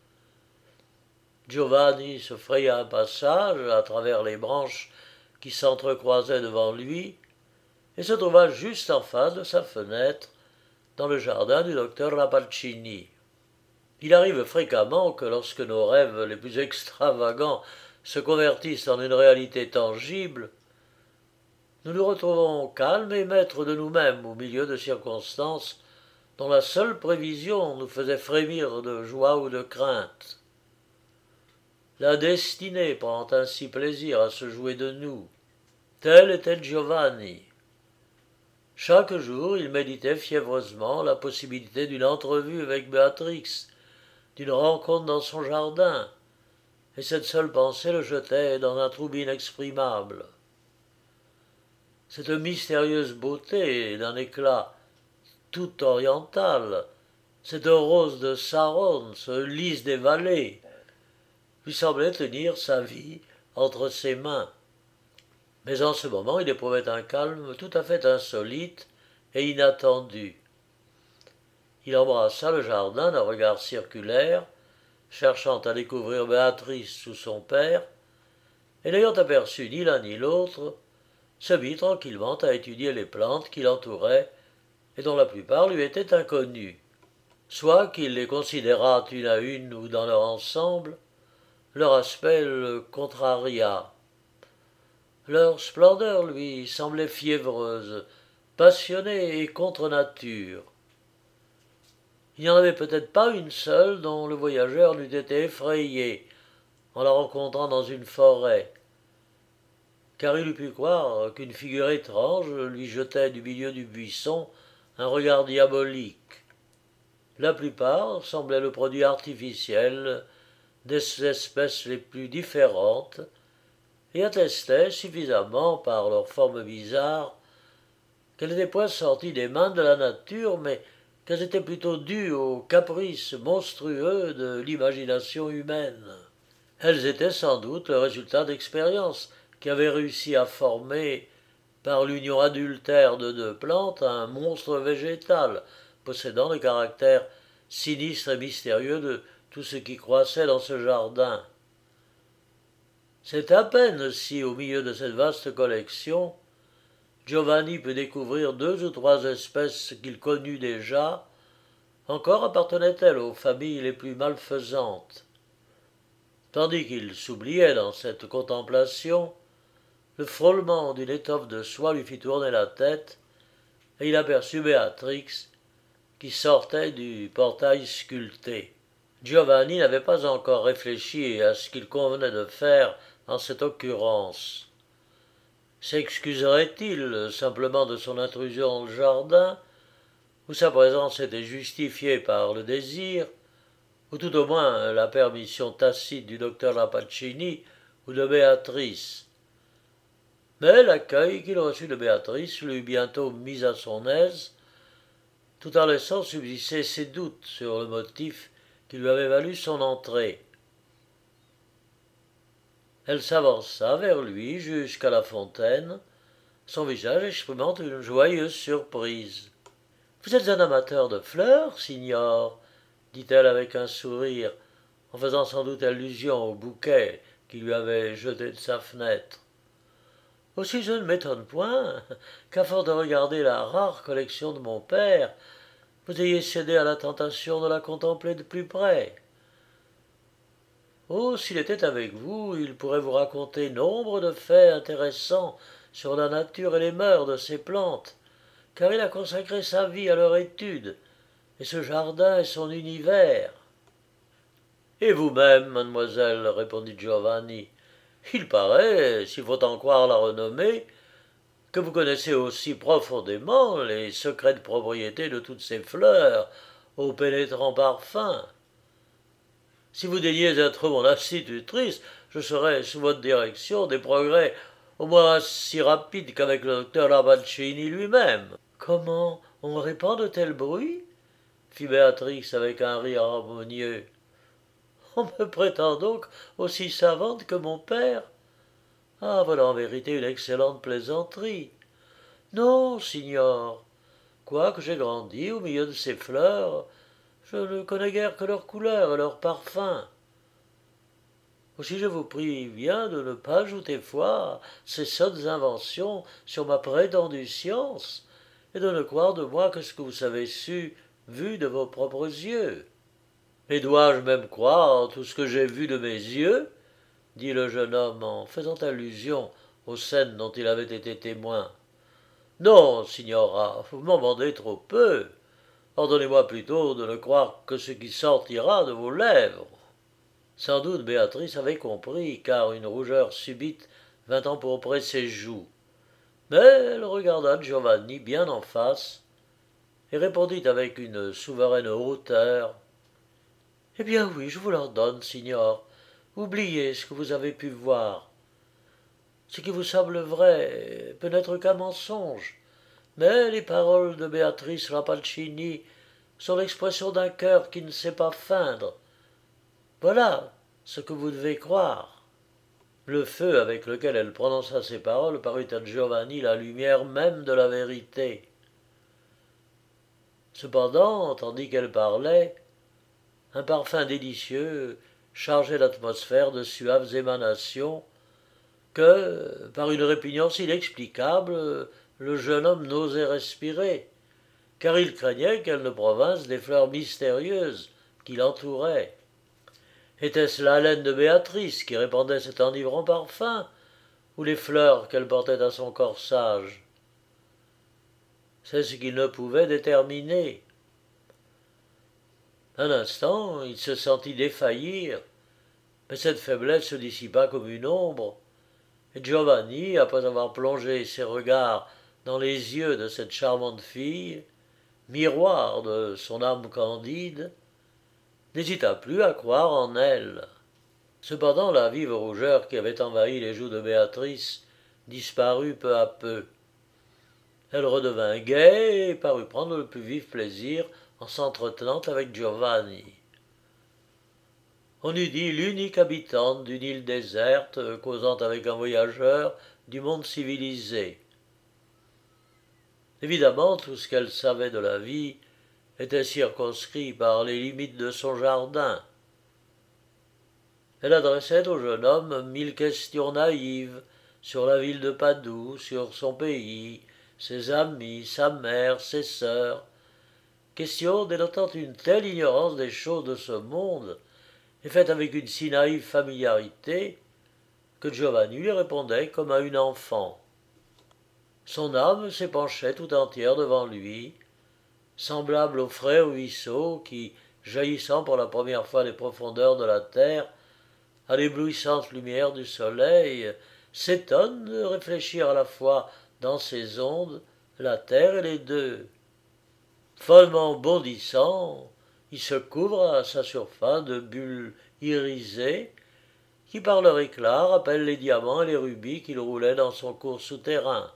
Giovanni se fraya un passage à travers les branches qui s'entrecroisaient devant lui et se trouva juste en face de sa fenêtre dans le jardin du docteur Rappaccini. Il arrive fréquemment que lorsque nos rêves les plus extravagants se convertissent en une réalité tangible, nous nous retrouvons calmes et maîtres de nous-mêmes au milieu de circonstances dont la seule prévision nous faisait frémir de joie ou de crainte. La destinée prend ainsi plaisir à se jouer de nous. Tel était Giovanni. Chaque jour, il méditait fiévreusement la possibilité d'une entrevue avec Béatrix, d'une rencontre dans son jardin, et cette seule pensée le jetait dans un trouble inexprimable. Cette mystérieuse beauté d'un éclat tout oriental, cette rose de Saronne, ce lys des vallées, lui semblait tenir sa vie entre ses mains. Mais en ce moment il éprouvait un calme tout à fait insolite et inattendu. Il embrassa le jardin d'un regard circulaire, cherchant à découvrir Béatrice sous son père, et n'ayant aperçu ni l'un ni l'autre, se mit tranquillement à étudier les plantes qui l'entouraient et dont la plupart lui étaient inconnues. Soit qu'il les considérât une à une ou dans leur ensemble, leur aspect le contraria. Leur splendeur lui semblait fiévreuse, passionnée et contre nature. Il n'y en avait peut-être pas une seule dont le voyageur n'eût été effrayé en la rencontrant dans une forêt, car il eût pu croire qu'une figure étrange lui jetait du milieu du buisson un regard diabolique. La plupart semblaient le produit artificiel des espèces les plus différentes et attestaient suffisamment par leur forme bizarre qu'elles n'étaient point sorties des mains de la nature, mais qu'elles étaient plutôt dues aux caprices monstrueux de l'imagination humaine. Elles étaient sans doute le résultat d'expériences qui avaient réussi à former par l'union adultère de deux plantes, un monstre végétal, possédant le caractère sinistre et mystérieux de tout ce qui croissait dans ce jardin. C'est à peine si, au milieu de cette vaste collection, Giovanni peut découvrir deux ou trois espèces qu'il connut déjà, encore appartenaient-elles aux familles les plus malfaisantes. Tandis qu'il s'oubliait dans cette contemplation, le frôlement d'une étoffe de soie lui fit tourner la tête, et il aperçut Béatrix, qui sortait du portail sculpté. Giovanni n'avait pas encore réfléchi à ce qu'il convenait de faire en cette occurrence. S'excuserait-il simplement de son intrusion dans le jardin, où sa présence était justifiée par le désir, ou tout au moins la permission tacite du docteur Rappaccini ou de Béatrice. Mais l'accueil qu'il reçut de Béatrice l'eut bientôt mis à son aise, tout en laissant subsister ses doutes sur le motif qui lui avait valu son entrée. Elle s'avança vers lui jusqu'à la fontaine, son visage exprimant une joyeuse surprise. « Vous êtes un amateur de fleurs, signor ?» dit-elle avec un sourire, en faisant sans doute allusion au bouquet qu'il lui avait jeté de sa fenêtre. « Aussi je ne m'étonne point qu'à force de regarder la rare collection de mon père, vous ayez cédé à la tentation de la contempler de plus près. Oh, s'il était avec vous, il pourrait vous raconter nombre de faits intéressants sur la nature et les mœurs de ces plantes, car il a consacré sa vie à leur étude, et ce jardin est son univers. » « Et vous-même, mademoiselle, répondit Giovanni, il paraît, s'il faut en croire la renommée, que vous connaissez aussi profondément les secrètes propriétés de toutes ces fleurs aux pénétrants parfums. Si vous daignez être mon institutrice, je serai sous votre direction des progrès au moins si rapides qu'avec le docteur Rappaccini lui-même. »« Comment on répand de tels bruits ?» fit Béatrix avec un rire harmonieux. « On me prétend donc aussi savante que mon père ? Ah, voilà en vérité une excellente plaisanterie. Non, signor, quoique j'ai grandi au milieu de ces fleurs, je ne connais guère que leur couleur et leur parfum. Aussi je vous prie bien de ne pas ajouter foi à ces sottes inventions sur ma prétendue science, et de ne croire de moi que ce que vous avez su, vu de vos propres yeux. » « Et dois-je même croire tout ce que j'ai vu de mes yeux ?» dit le jeune homme en faisant allusion aux scènes dont il avait été témoin. « Non, signora, vous m'en demandez trop peu. Ordonnez-moi plutôt de ne croire que ce qui sortira de vos lèvres. » Sans doute Béatrice avait compris, car une rougeur subite vint empourprer ses joues. Mais elle regarda Giovanni bien en face et répondit avec une souveraine hauteur. « Eh bien oui, je vous l'ordonne, signor. Oubliez ce que vous avez pu voir. Ce qui vous semble vrai peut n'être qu'un mensonge, mais les paroles de Béatrice Rappaccini sont l'expression d'un cœur qui ne sait pas feindre. Voilà ce que vous devez croire. » Le feu avec lequel elle prononça ces paroles parut à Giovanni la lumière même de la vérité. Cependant, tandis qu'elle parlait, un parfum délicieux chargeait l'atmosphère de suaves émanations que, par une répugnance inexplicable, le jeune homme n'osait respirer, car il craignait qu'elle ne provinsse des fleurs mystérieuses qui l'entouraient. Était-ce l'haleine de Béatrice qui répandait cet enivrant parfum, ou les fleurs qu'elle portait à son corsage? C'est ce qu'il ne pouvait déterminer. Un instant, il se sentit défaillir, mais cette faiblesse se dissipa comme une ombre, et Giovanni, après avoir plongé ses regards dans les yeux de cette charmante fille, miroir de son âme candide, n'hésita plus à croire en elle. Cependant, la vive rougeur qui avait envahi les joues de Béatrice disparut peu à peu. Elle redevint gaie et parut prendre le plus vif plaisir en s'entretenant avec Giovanni. On eût dit l'unique habitante d'une île déserte causant avec un voyageur du monde civilisé. Évidemment, tout ce qu'elle savait de la vie était circonscrit par les limites de son jardin. Elle adressait au jeune homme 1000 questions naïves sur la ville de Padoue, sur son pays, ses amis, sa mère, ses sœurs, questions dénotant une telle ignorance des choses de ce monde et faites avec une si naïve familiarité que Giovanni lui répondait comme à une enfant. Son âme s'épanchait tout entière devant lui, semblable au frais ruisseau qui, jaillissant pour la première fois des profondeurs de la terre, à l'éblouissante lumière du soleil, s'étonne de réfléchir à la fois dans ses ondes la terre et les deux. Follement bondissant, il se couvre à sa surface de bulles irisées qui par leur éclat rappellent les diamants et les rubis qu'il roulait dans son cours souterrain.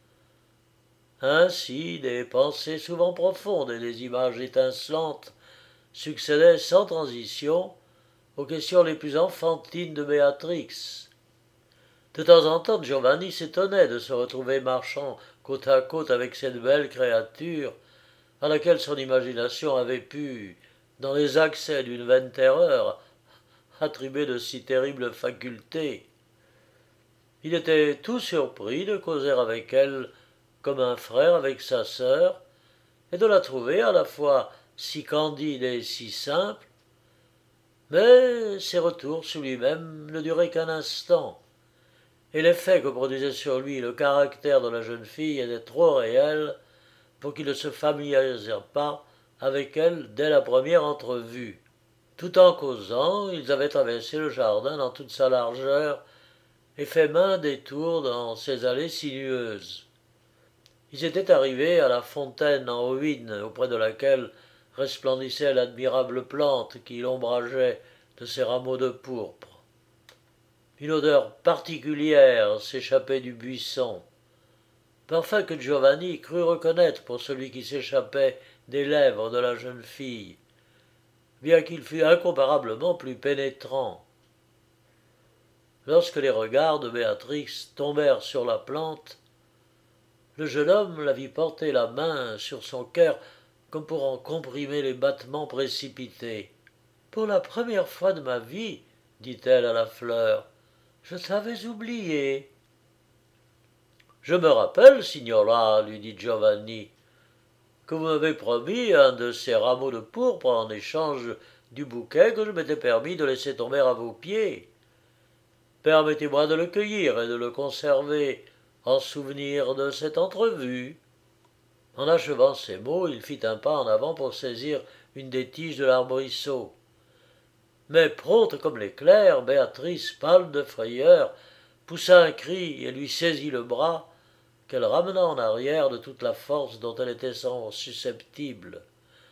Ainsi, des pensées souvent profondes et des images étincelantes succédaient sans transition aux questions les plus enfantines de Béatrix. De temps en temps, Giovanni s'étonnait de se retrouver marchant côte à côte avec cette belle créature à laquelle son imagination avait pu, dans les accès d'une vaine terreur, attribuer de si terribles facultés. Il était tout surpris de causer avec elle comme un frère avec sa sœur, et de la trouver à la fois si candide et si simple, mais ses retours sur lui-même ne duraient qu'un instant, et l'effet que produisait sur lui le caractère de la jeune fille était trop réel pour qu'il ne se familiarisât pas avec elle dès la première entrevue. Tout en causant, ils avaient traversé le jardin dans toute sa largeur et fait maints détours dans ses allées sinueuses. Ils étaient arrivés à la fontaine en ruine auprès de laquelle resplendissait l'admirable plante qui l'ombrageait de ses rameaux de pourpre. Une odeur particulière s'échappait du buisson, parfum que Giovanni crut reconnaître pour celui qui s'échappait des lèvres de la jeune fille, bien qu'il fût incomparablement plus pénétrant. Lorsque les regards de Béatrix tombèrent sur la plante, le jeune homme la vit porter la main sur son cœur comme pour en comprimer les battements précipités. « Pour la première fois de ma vie, dit-elle à la fleur, je t'avais oublié. »« Je me rappelle, signora, lui dit Giovanni, que vous m'avez promis un de ces rameaux de pourpre en échange du bouquet que je m'étais permis de laisser tomber à vos pieds. Permettez-moi de le cueillir et de le conserver en souvenir de cette entrevue. » En achevant ces mots, il fit un pas en avant pour saisir une des tiges de l'arbrisseau. Mais prompte comme l'éclair, Béatrix, pâle de frayeur, poussa un cri et lui saisit le bras, qu'elle ramena en arrière de toute la force dont elle était susceptible.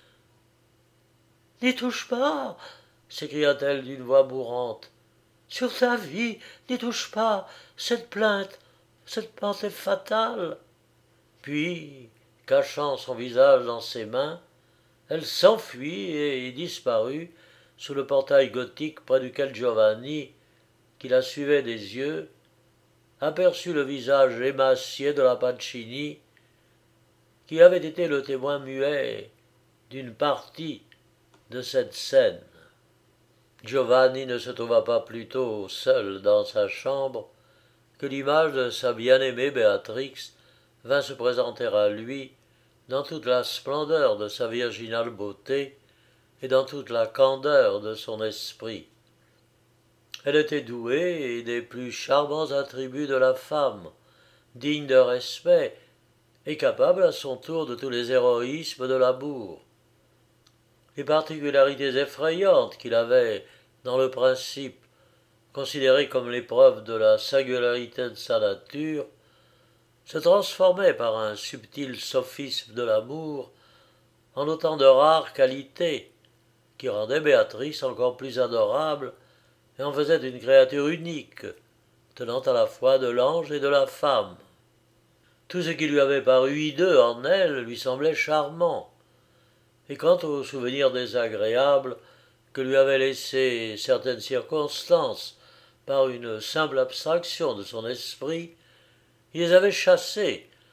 « N'y touche pas !» s'écria-t-elle d'une voix mourante. « Sur ta vie, n'y touche pas! Cette plainte est fatale !» Puis, cachant son visage dans ses mains, elle s'enfuit et disparut sous le portail gothique près duquel Giovanni, qui la suivait des yeux, aperçut le visage émacié de la Pacini, qui avait été le témoin muet d'une partie de cette scène. Giovanni ne se trouva pas plus tôt seul dans sa chambre que l'image de sa bien-aimée Béatrix vint se présenter à lui dans toute la splendeur de sa virginale beauté et dans toute la candeur de son esprit. Elle était douée des plus charmants attributs de la femme, digne de respect et capable à son tour de tous les héroïsmes de l'amour. Les particularités effrayantes qu'il avait, dans le principe, considérées comme l'épreuve de la singularité de sa nature, se transformaient par un subtil sophisme de l'amour en autant de rares qualités qui rendaient Béatrix encore plus adorable et en faisaient une créature unique, tenant à la fois de l'ange et de la femme. Tout ce qui lui avait paru hideux en elle lui semblait charmant, et quant aux souvenirs désagréables que lui avaient laissés certaines circonstances par une simple abstraction de son esprit, il les avait chassés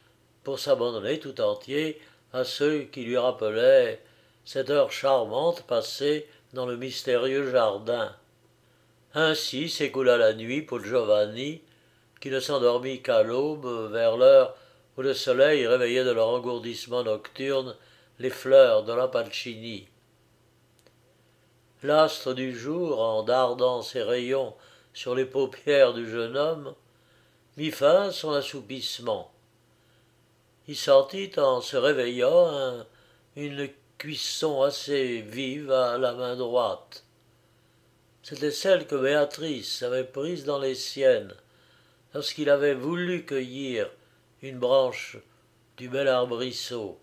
pour s'abandonner tout entier à ceux qui lui rappelaient cette heure charmante passée dans le mystérieux jardin. Ainsi s'écoula la nuit pour Giovanni, qui ne s'endormit qu'à l'aube, vers l'heure où le soleil réveillait de leur engourdissement nocturne les fleurs de la Palcini. L'astre du jour, en dardant ses rayons sur les paupières du jeune homme, mit fin à son assoupissement. Il sentit en se réveillant une cuisson assez vive à la main droite. C'était celle que Béatrice avait prise dans les siennes lorsqu'il avait voulu cueillir une branche du bel arbrisseau.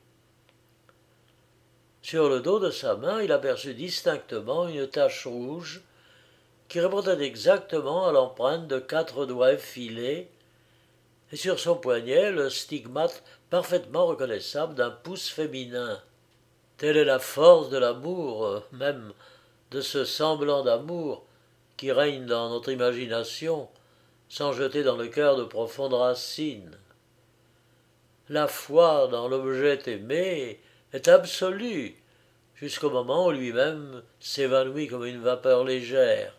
Sur le dos de sa main, il aperçut distinctement une tache rouge qui répondait exactement à l'empreinte de 4 doigts effilés, et sur son poignet le stigmate parfaitement reconnaissable d'un pouce féminin. Telle est la force de l'amour, même de ce semblant d'amour qui règne dans notre imagination, sans jeter dans le cœur de profondes racines. La foi dans l'objet aimé est absolue, jusqu'au moment où lui-même s'évanouit comme une vapeur légère.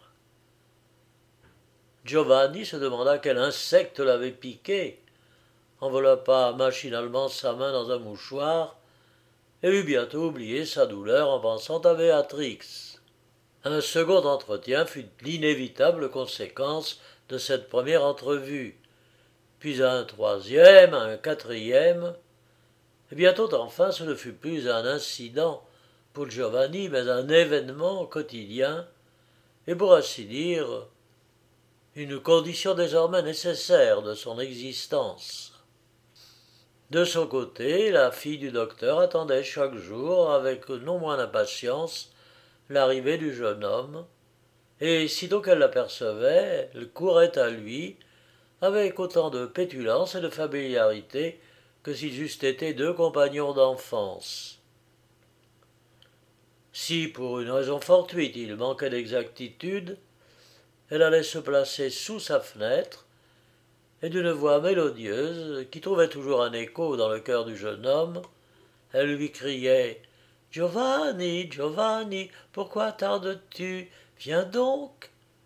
Giovanni se demanda quel insecte l'avait piqué, enveloppa machinalement sa main dans un mouchoir, et eut bientôt oublié sa douleur en pensant à Béatrix. Un second entretien fut l'inévitable conséquence de cette première entrevue, puis un troisième, un quatrième, et bientôt enfin ce ne fut plus un incident pour Giovanni, mais un événement quotidien, et pour ainsi dire, une condition désormais nécessaire de son existence. De son côté, la fille du docteur attendait chaque jour, avec non moins d'impatience, l'arrivée du jeune homme, et sitôt qu'elle l'apercevait, elle courait à lui, avec autant de pétulance et de familiarité que s'ils eussent été 2 compagnons d'enfance. Si, pour une raison fortuite, il manquait d'exactitude, elle allait se placer sous sa fenêtre, et d'une voix mélodieuse, qui trouvait toujours un écho dans le cœur du jeune homme, elle lui criait « Giovanni, Giovanni, pourquoi tardes-tu? Viens donc !»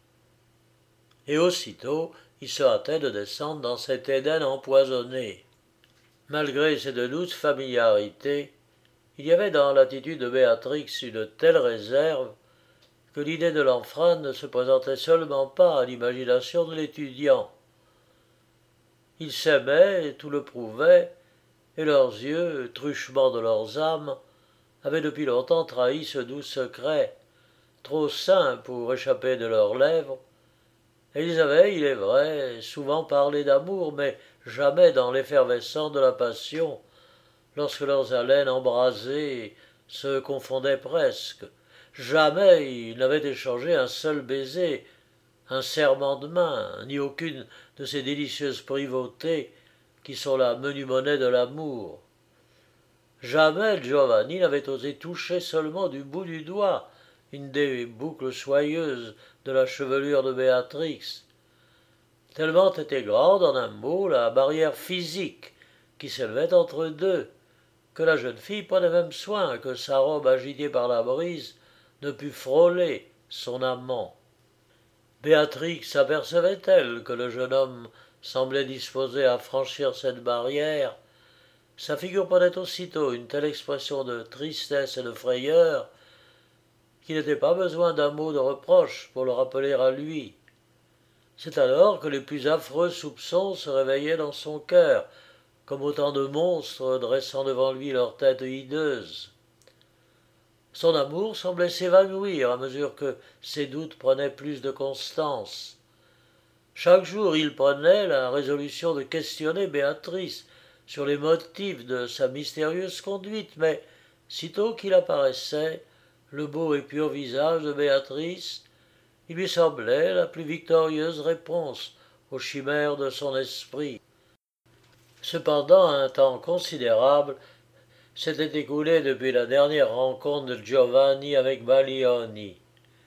Et aussitôt, il se hâtait de descendre dans cet Éden empoisonné. Malgré cette douce familiarité, il y avait dans l'attitude de Béatrix une telle réserve que l'idée de l'enfreindre ne se présentait seulement pas à l'imagination de l'étudiant. Ils s'aimaient, tout le prouvait, et leurs yeux, truchement de leurs âmes, avaient depuis longtemps trahi ce doux secret, trop saint pour échapper de leurs lèvres, et ils avaient, il est vrai, souvent parlé d'amour, mais jamais dans l'effervescence de la passion, lorsque leurs haleines embrasées se confondaient presque. Jamais ils n'avaient échangé un seul baiser, un serrement de main, ni aucune de ces délicieuses privautés qui sont la menue monnaie de l'amour. Jamais Giovanni n'avait osé toucher seulement du bout du doigt une des boucles soyeuses de la chevelure de Béatrix, tellement était grande, en un mot, la barrière physique qui s'élevait entre deux, que la jeune fille prenait même soin que sa robe agitée par la brise ne pût frôler son amant. Béatrix apercevait-elle que le jeune homme semblait disposé à franchir cette barrière? Sa figure prenait aussitôt une telle expression de tristesse et de frayeur qu'il n'était pas besoin d'un mot de reproche pour le rappeler à lui. C'est alors que les plus affreux soupçons se réveillaient dans son cœur, comme autant de monstres dressant devant lui leur tête hideuse. Son amour semblait s'évanouir à mesure que ses doutes prenaient plus de constance. Chaque jour il prenait la résolution de questionner Béatrice sur les motifs de sa mystérieuse conduite, mais sitôt qu'il apparaissait, le beau et pur visage de Béatrice, il lui semblait la plus victorieuse réponse aux chimères de son esprit. Cependant, un temps considérable s'était écoulé depuis la dernière rencontre de Giovanni avec Baglioni.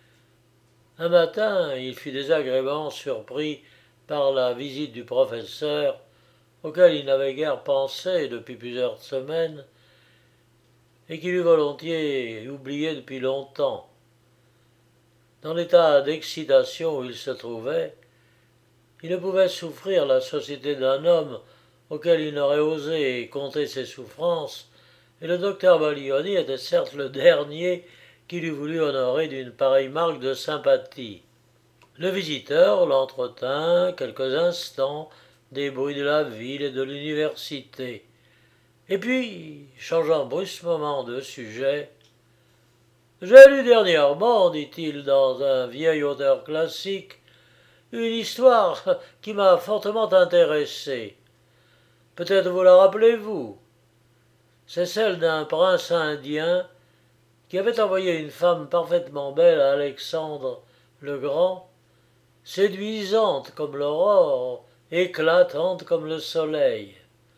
Un matin, il fut désagréablement surpris par la visite du professeur, auquel il n'avait guère pensé depuis plusieurs semaines, et qu'il eût volontiers oublié depuis longtemps. Dans l'état d'excitation où il se trouvait, il ne pouvait souffrir la société d'un homme auquel il n'aurait osé conter ses souffrances, et le docteur Baglioni était certes le dernier qu'il eût voulu honorer d'une pareille marque de sympathie. Le visiteur l'entretint quelques instants des bruits de la ville et de l'université, et puis, changeant brusquement de sujet, j'ai lu dernièrement, dit-il dans un vieil auteur classique, une histoire qui m'a fortement intéressé. Peut-être vous la rappelez-vous. C'est celle d'un prince indien qui avait envoyé une femme parfaitement belle à Alexandre le Grand, séduisante comme l'aurore, éclatante comme le soleil.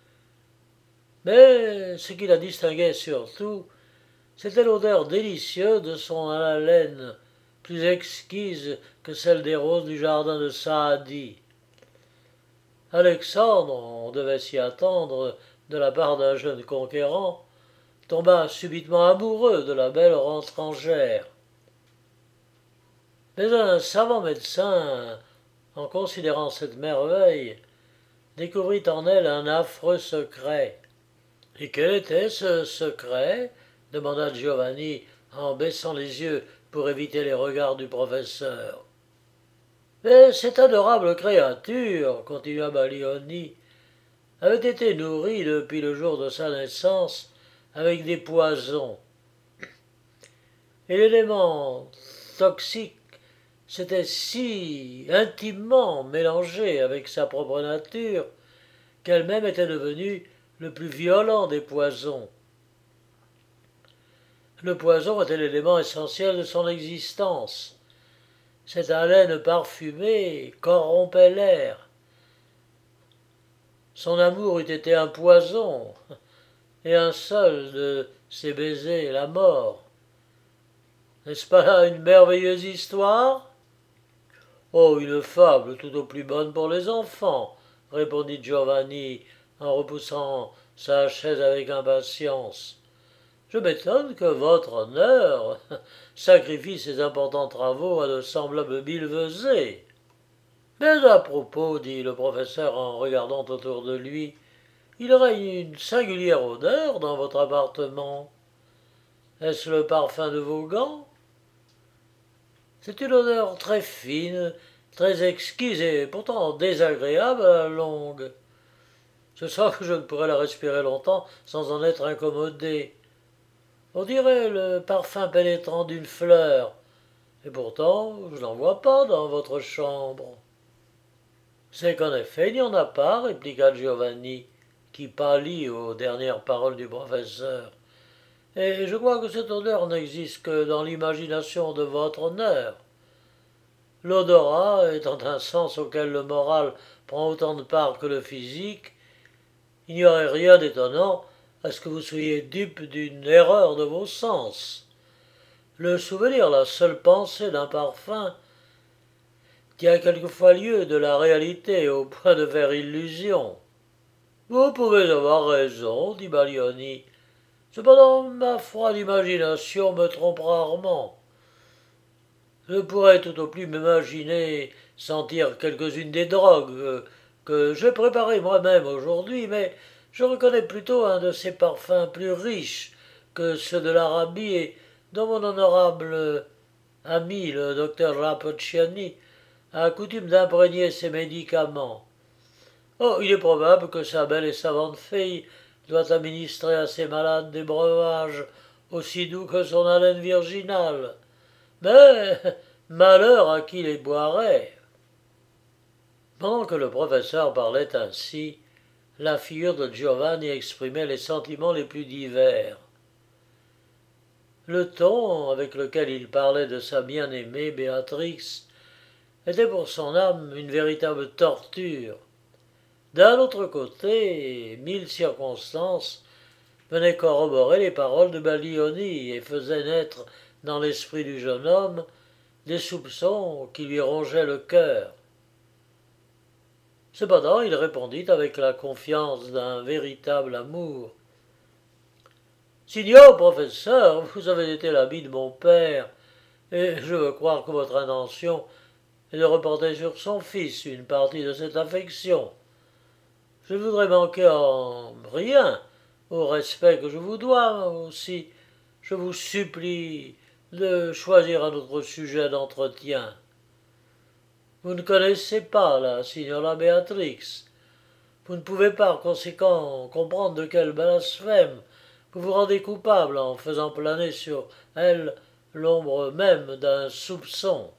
Mais ce qui la distinguait surtout, c'était l'odeur délicieuse de son haleine, plus exquise que celle des roses du jardin de Saadi. Alexandre, on devait s'y attendre de la part d'un jeune conquérant, tomba subitement amoureux de la belle étrangère. Mais un savant médecin, en considérant cette merveille, découvrit en elle un affreux secret. Et quel était ce secret? Demanda Giovanni en baissant les yeux pour éviter les regards du professeur. Mais cette adorable créature, continua Baglioni, avait été nourrie depuis le jour de sa naissance avec des poisons. Et l'élément toxique s'était si intimement mélangé avec sa propre nature qu'elle-même était devenue le plus violent des poisons. Le poison était l'élément essentiel de son existence. Cette haleine parfumée corrompait l'air. Son amour eût été un poison, et un seul de ses baisers la mort. N'est-ce pas là une merveilleuse histoire? Oh, une fable tout au plus bonne pour les enfants, répondit Giovanni en repoussant sa chaise avec impatience. Je m'étonne que votre honneur sacrifie ses importants travaux à de semblables billevesées. Mais à propos, dit le professeur en regardant autour de lui, il règne une singulière odeur dans votre appartement. Est-ce le parfum de vos gants? C'est une odeur très fine, très exquise et pourtant désagréable à la longue. Je sens que je ne pourrais la respirer longtemps sans en être incommodé. On dirait le parfum pénétrant d'une fleur, et pourtant je n'en vois pas dans votre chambre. C'est qu'en effet il n'y en a pas, répliqua Giovanni, qui pâlit aux dernières paroles du professeur. Et je crois que cette odeur n'existe que dans l'imagination de votre honneur. L'odorat étant un sens auquel le moral prend autant de part que le physique, il n'y aurait rien d'étonnant à ce que vous soyez dupe d'une erreur de vos sens. Le souvenir, la seule pensée d'un parfum, tient quelquefois lieu de la réalité au point de faire illusion. Vous pouvez avoir raison, dit Baglioni. Cependant, ma froide imagination me trompe rarement. Je pourrais tout au plus m'imaginer sentir quelques-unes des drogues que j'ai préparées moi-même aujourd'hui, mais je reconnais plutôt un de ces parfums plus riches que ceux de l'Arabie et dont mon honorable ami, le docteur Rapocciani, a coutume d'imprégner ses médicaments. Oh, il est probable que sa belle et savante fille doit administrer à ses malades des breuvages aussi doux que son haleine virginale. Mais malheur à qui les boirait. Pendant que le professeur parlait ainsi, la figure de Giovanni exprimait les sentiments les plus divers. Le ton avec lequel il parlait de sa bien-aimée Béatrix était pour son âme une véritable torture. D'un autre côté, mille circonstances venaient corroborer les paroles de Baglioni et faisaient naître dans l'esprit du jeune homme des soupçons qui lui rongeaient le cœur. Cependant, il répondit avec la confiance d'un véritable amour. Signor professeur, vous avez été l'ami de mon père, et je veux croire que votre intention est de reporter sur son fils une partie de cette affection. Je ne voudrais manquer en rien au respect que je vous dois. Aussi, je vous supplie de choisir un autre sujet d'entretien. Vous ne connaissez pas la signora Béatrix. Vous ne pouvez par conséquent comprendre de quel blasphème vous vous rendez coupable en faisant planer sur elle l'ombre même d'un soupçon.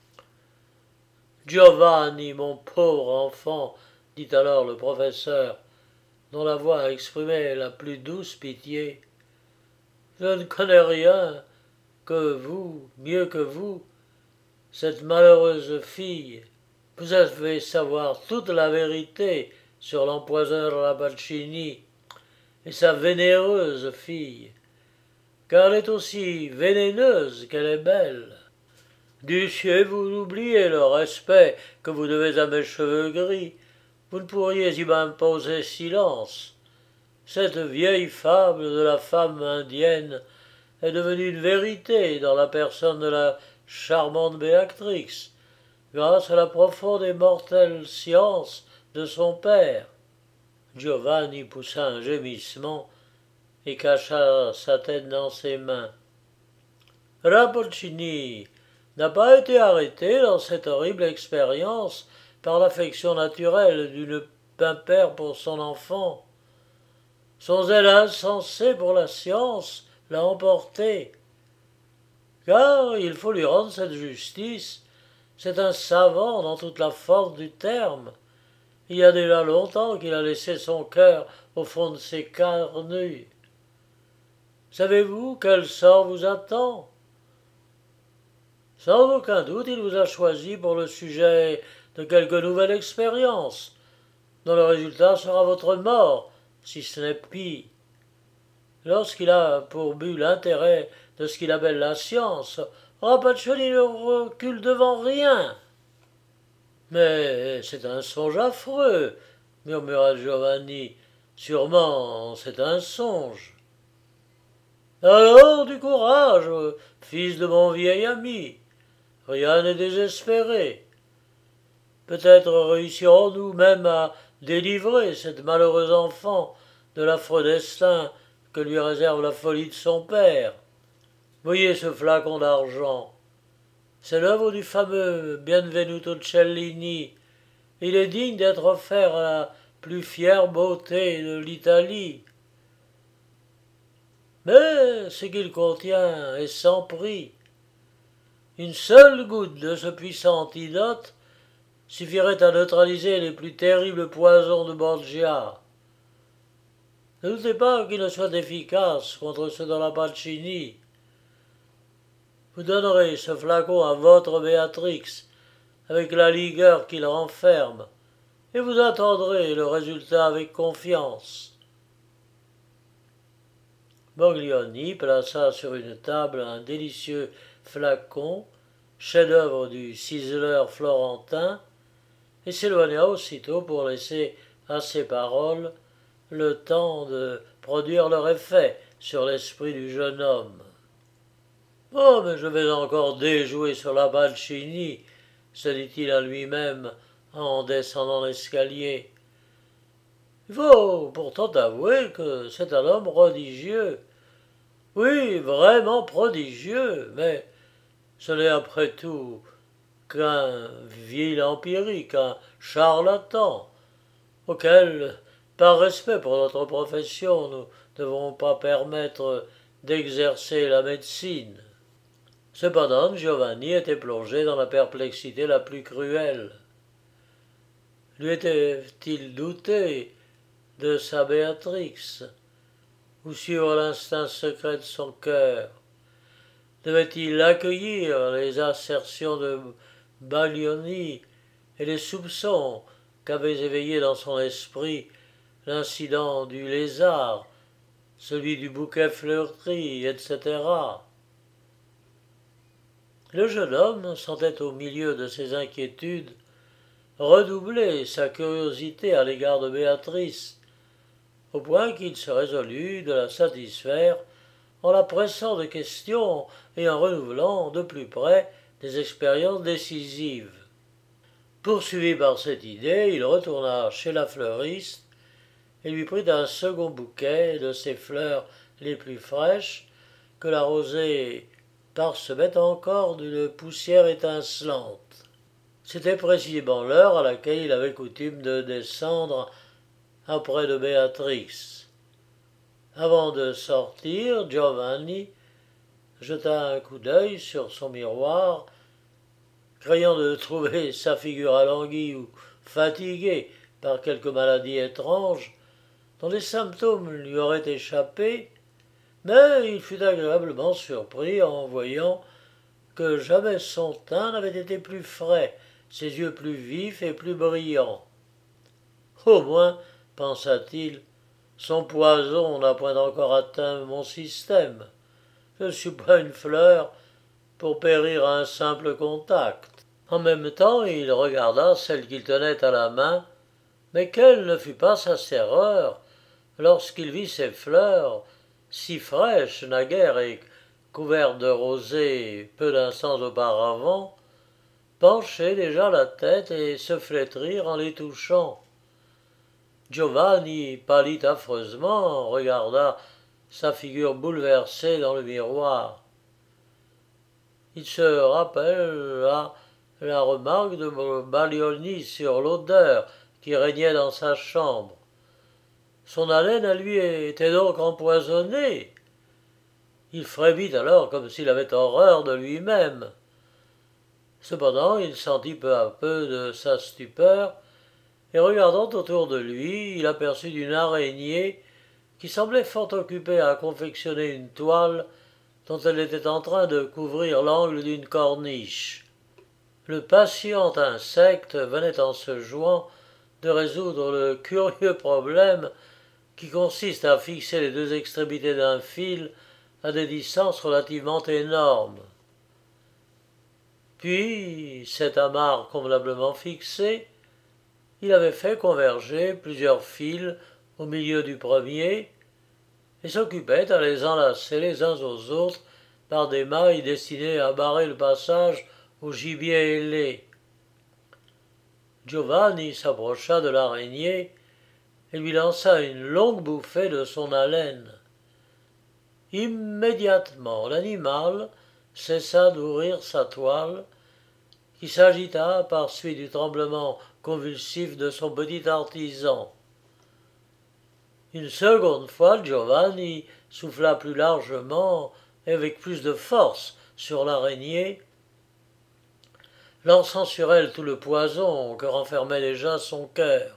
Giovanni, mon pauvre enfant, dit alors le professeur, dont la voix exprimait la plus douce pitié, je ne connais rien que vous, mieux que vous, cette malheureuse fille. Vous avez savoir toute la vérité sur l'empoisonneur Rappaccini et sa vénéreuse fille, car elle est aussi vénéneuse qu'elle est belle. Dussiez-vous oublier le respect que vous devez à mes cheveux gris, vous ne pourriez y m'imposer silence. Cette vieille fable de la femme indienne est devenue une vérité dans la personne de la charmante Béatrix, grâce à la profonde et mortelle science de son père. Giovanni poussa un gémissement et cacha sa tête dans ses mains. Rappaccini n'a pas été arrêté dans cette horrible expérience par l'affection naturelle d'un père pour son enfant. Son zèle insensé pour la science l'a emporté. Car, il faut lui rendre cette justice, c'est un savant dans toute la force du terme. Il y a déjà longtemps qu'il a laissé son cœur au fond de ses carnus. Savez-vous quel sort vous attend? Sans aucun doute, il vous a choisi pour le sujet de quelque nouvelle expérience, dont le résultat sera votre mort, si ce n'est pis. Lorsqu'il a pour but l'intérêt de ce qu'il appelle la science, Rappaccini ne recule devant rien. Mais c'est un songe affreux, murmura Giovanni. Sûrement c'est un songe. Alors du courage, fils de mon vieil ami. Rien n'est désespéré. Peut-être réussirons-nous même à délivrer cette malheureuse enfant de l'affreux destin que lui réserve la folie de son père. Voyez ce flacon d'argent. C'est l'œuvre du fameux Benvenuto Cellini. Il est digne d'être offert à la plus fière beauté de l'Italie. Mais ce qu'il contient est sans prix. Une seule goutte de ce puissant antidote suffirait à neutraliser les plus terribles poisons de Borgia. Ne doutez pas qu'il ne soit efficace contre ceux de la Pacini. Vous donnerez ce flacon à votre Béatrix, avec la ligueur qu'il renferme, et vous attendrez le résultat avec confiance. Moglioni plaça sur une table un délicieux flacon, chef-d'œuvre du ciseleur florentin, et s'éloigna aussitôt pour laisser à ses paroles le temps de produire leur effet sur l'esprit du jeune homme. Oh, mais je vais encore déjouer sur la Pacini, se dit-il à lui-même en descendant l'escalier. Il faut pourtant avouer que c'est un homme prodigieux. Oui, vraiment prodigieux, mais ce n'est après tout qu'un vil empirique, un charlatan, auquel, par respect pour notre profession, nous ne devons pas permettre d'exercer la médecine. Cependant, Giovanni était plongé dans la perplexité la plus cruelle. Lui était-il douté de sa Béatrix, ou suivre l'instinct secret de son cœur? Devait-il accueillir les assertions de Baglioni et les soupçons qu'avait éveillés dans son esprit l'incident du lézard, celui du bouquet fleuri, etc. Le jeune homme sentait au milieu de ses inquiétudes redoublé sa curiosité à l'égard de Béatrice, au point qu'il se résolut de la satisfaire en la pressant de questions et en renouvelant de plus près des expériences décisives. Poursuivi par cette idée, il retourna chez la fleuriste et lui prit un second bouquet de ces fleurs les plus fraîches que la rosée parsemait encore d'une poussière étincelante. C'était précisément l'heure à laquelle il avait coutume de descendre auprès de Béatrix. Avant de sortir, Giovanni jeta un coup d'œil sur son miroir, craignant de trouver sa figure alanguie ou fatiguée par quelque maladie étrange, dont les symptômes lui auraient échappé, mais il fut agréablement surpris en voyant que jamais son teint n'avait été plus frais, ses yeux plus vifs et plus brillants. Au moins, pensa-t-il, son poison n'a point encore atteint mon système. Je ne suis pas une fleur pour périr à un simple contact. En même temps, il regarda celle qu'il tenait à la main, mais quelle ne fut pas sa terreur lorsqu'il vit ces fleurs, si fraîches naguère et couvertes de rosée peu d'instants auparavant, pencher déjà la tête et se flétrir en les touchant. Giovanni pâlit affreusement, regarda sa figure bouleversée dans le miroir. Il se rappela la remarque de Baglioni sur l'odeur qui régnait dans sa chambre. Son haleine à lui était donc empoisonnée. Il frémit alors comme s'il avait horreur de lui-même. Cependant, il sentit peu à peu de sa stupeur, et regardant autour de lui, il aperçut une araignée qui semblait fort occupée à confectionner une toile dont elle était en train de couvrir l'angle d'une corniche. Le patient insecte venait en se jouant de résoudre le curieux problème qui consiste à fixer les deux extrémités d'un fil à des distances relativement énormes. Puis, cet amarre convenablement fixé, il avait fait converger plusieurs fils au milieu du premier et s'occupait à les enlacer les uns aux autres par des mailles destinées à barrer le passage au gibier ailé. Giovanni s'approcha de l'araignée et lui lança une longue bouffée de son haleine. Immédiatement, l'animal cessa d'ouvrir sa toile, qui s'agita par suite du tremblement convulsif de son petit artisan. Une seconde fois, Giovanni souffla plus largement et avec plus de force sur l'araignée, lançant sur elle tout le poison que renfermait déjà son cœur.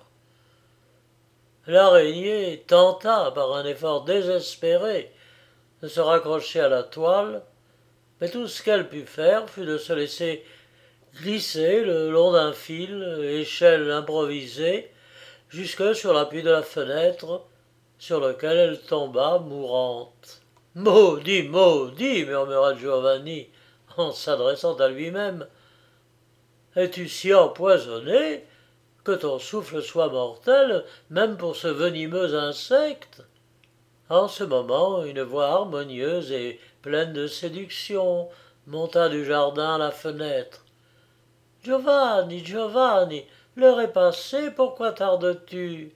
L'araignée tenta, par un effort désespéré, de se raccrocher à la toile, mais tout ce qu'elle put faire fut de se laisser glisser le long d'un fil, échelle improvisée, jusque sur l'appui de la fenêtre, sur lequel elle tomba mourante. Maudit, maudit, murmura Giovanni, en s'adressant à lui-même. Es-tu si empoisonné que ton souffle soit mortel, même pour ce venimeux insecte? En ce moment, une voix harmonieuse et pleine de séduction monta du jardin à la fenêtre. Giovanni, Giovanni, l'heure est passée, pourquoi tardes-tu?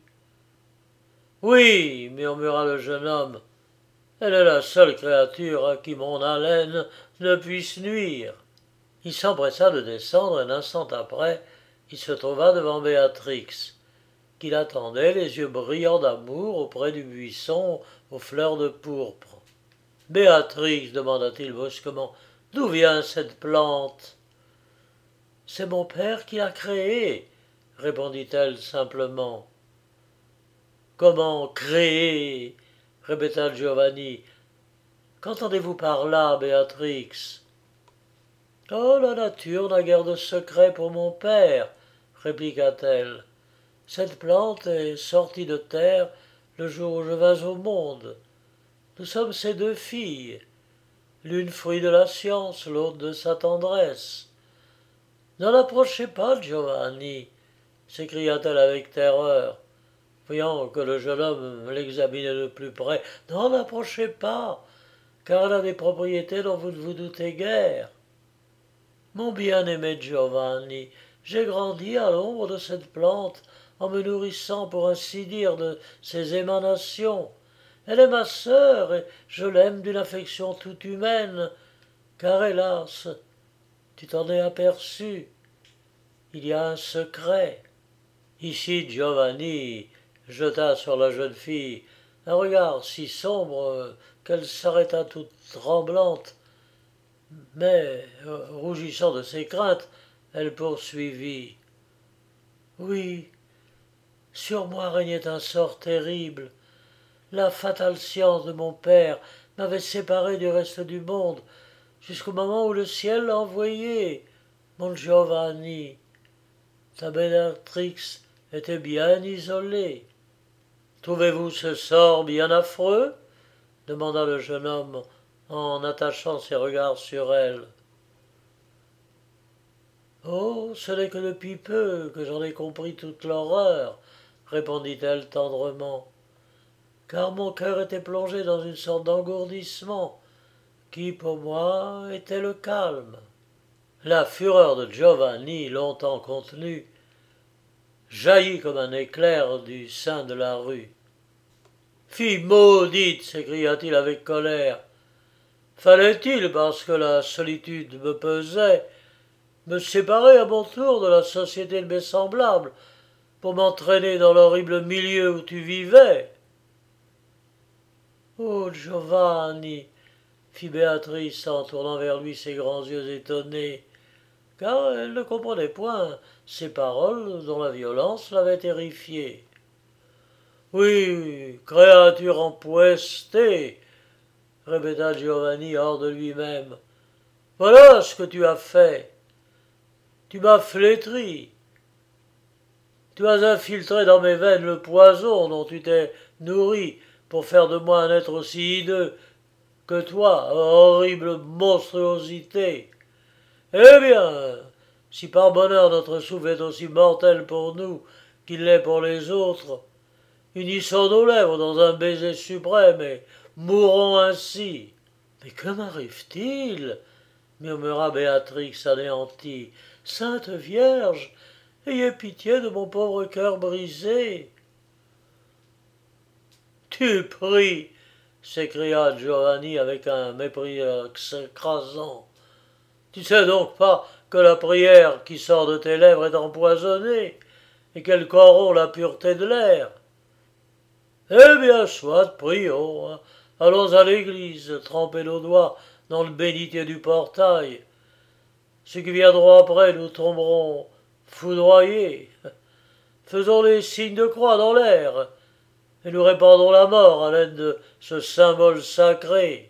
Oui, murmura le jeune homme, elle est la seule créature à qui mon haleine ne puisse nuire. Il s'empressa de descendre, et un instant après, il se trouva devant Béatrix, qui l'attendait, les yeux brillants d'amour, auprès du buisson aux fleurs de pourpre. Béatrix, demanda-t-il brusquement, d'où vient cette plante? C'est mon père qui l'a créée, répondit-elle simplement. Comment créer? Répéta Giovanni. Qu'entendez-vous par là, Béatrix? Oh, la nature n'a guère de secret pour mon père, répliqua-t-elle. Cette plante est sortie de terre le jour où je vins au monde. Nous sommes ses deux filles, l'une fruit de la science, l'autre de sa tendresse. N'en approchez pas, Giovanni. s'écria-t-elle avec terreur, voyant que le jeune homme l'examinait de plus près. N'en approchez pas, car elle a des propriétés dont vous ne vous doutez guère. Mon bien-aimé Giovanni, j'ai grandi à l'ombre de cette plante, en me nourrissant, pour ainsi dire, de ses émanations. Elle est ma sœur, et je l'aime d'une affection toute humaine, car hélas, tu t'en es aperçu, il y a un secret. Ici Giovanni jeta sur la jeune fille un regard si sombre qu'elle s'arrêta toute tremblante, mais, rougissant de ses craintes, elle poursuivit. Oui, sur moi régnait un sort terrible. La fatale science de mon père m'avait séparé du reste du monde, jusqu'au moment où le ciel l'a envoyé. Mon Giovanni, ta Béatrix était bien isolée. Trouvez-vous ce sort bien affreux? Demanda le jeune homme en attachant ses regards sur elle. Oh, ce n'est que depuis peu que j'en ai compris toute l'horreur, répondit-elle tendrement, car mon cœur était plongé dans une sorte d'engourdissement qui, pour moi, était le calme. La fureur de Giovanni, longtemps contenue, jaillit comme un éclair du sein de la rue. Fille maudite, s'écria-t-il avec colère, fallait-il, parce que la solitude me pesait, me séparer à mon tour de la société de mes semblables, pour m'entraîner dans l'horrible milieu où tu vivais? Oh Giovanni, fit Béatrice en tournant vers lui ses grands yeux étonnés, car elle ne comprenait point ces paroles dont la violence l'avait terrifiée. Oui, créature empoestée, répéta Giovanni hors de lui-même. Voilà ce que tu as fait. Tu m'as flétri. Tu as infiltré dans mes veines le poison dont tu t'es nourri pour faire de moi un être aussi hideux que toi, horrible monstruosité. Eh bien, si par bonheur notre souffle est aussi mortel pour nous qu'il l'est pour les autres, unissons nos lèvres dans un baiser suprême et mourons ainsi. Mais que m'arrive-t-il? Murmura Béatrix anéantie. Sainte Vierge, ayez pitié de mon pauvre cœur brisé. Tu pries, s'écria Giovanni avec un mépris écrasant. Tu sais donc pas que la prière qui sort de tes lèvres est empoisonnée et qu'elle corrompt la pureté de l'air? Eh bien, soit, prions. Allons à l'église, tremper nos doigts dans le bénitier du portail. Ceux qui viendront après nous tomberont foudroyés. Faisons les signes de croix dans l'air, et nous répandons la mort à l'aide de ce symbole sacré.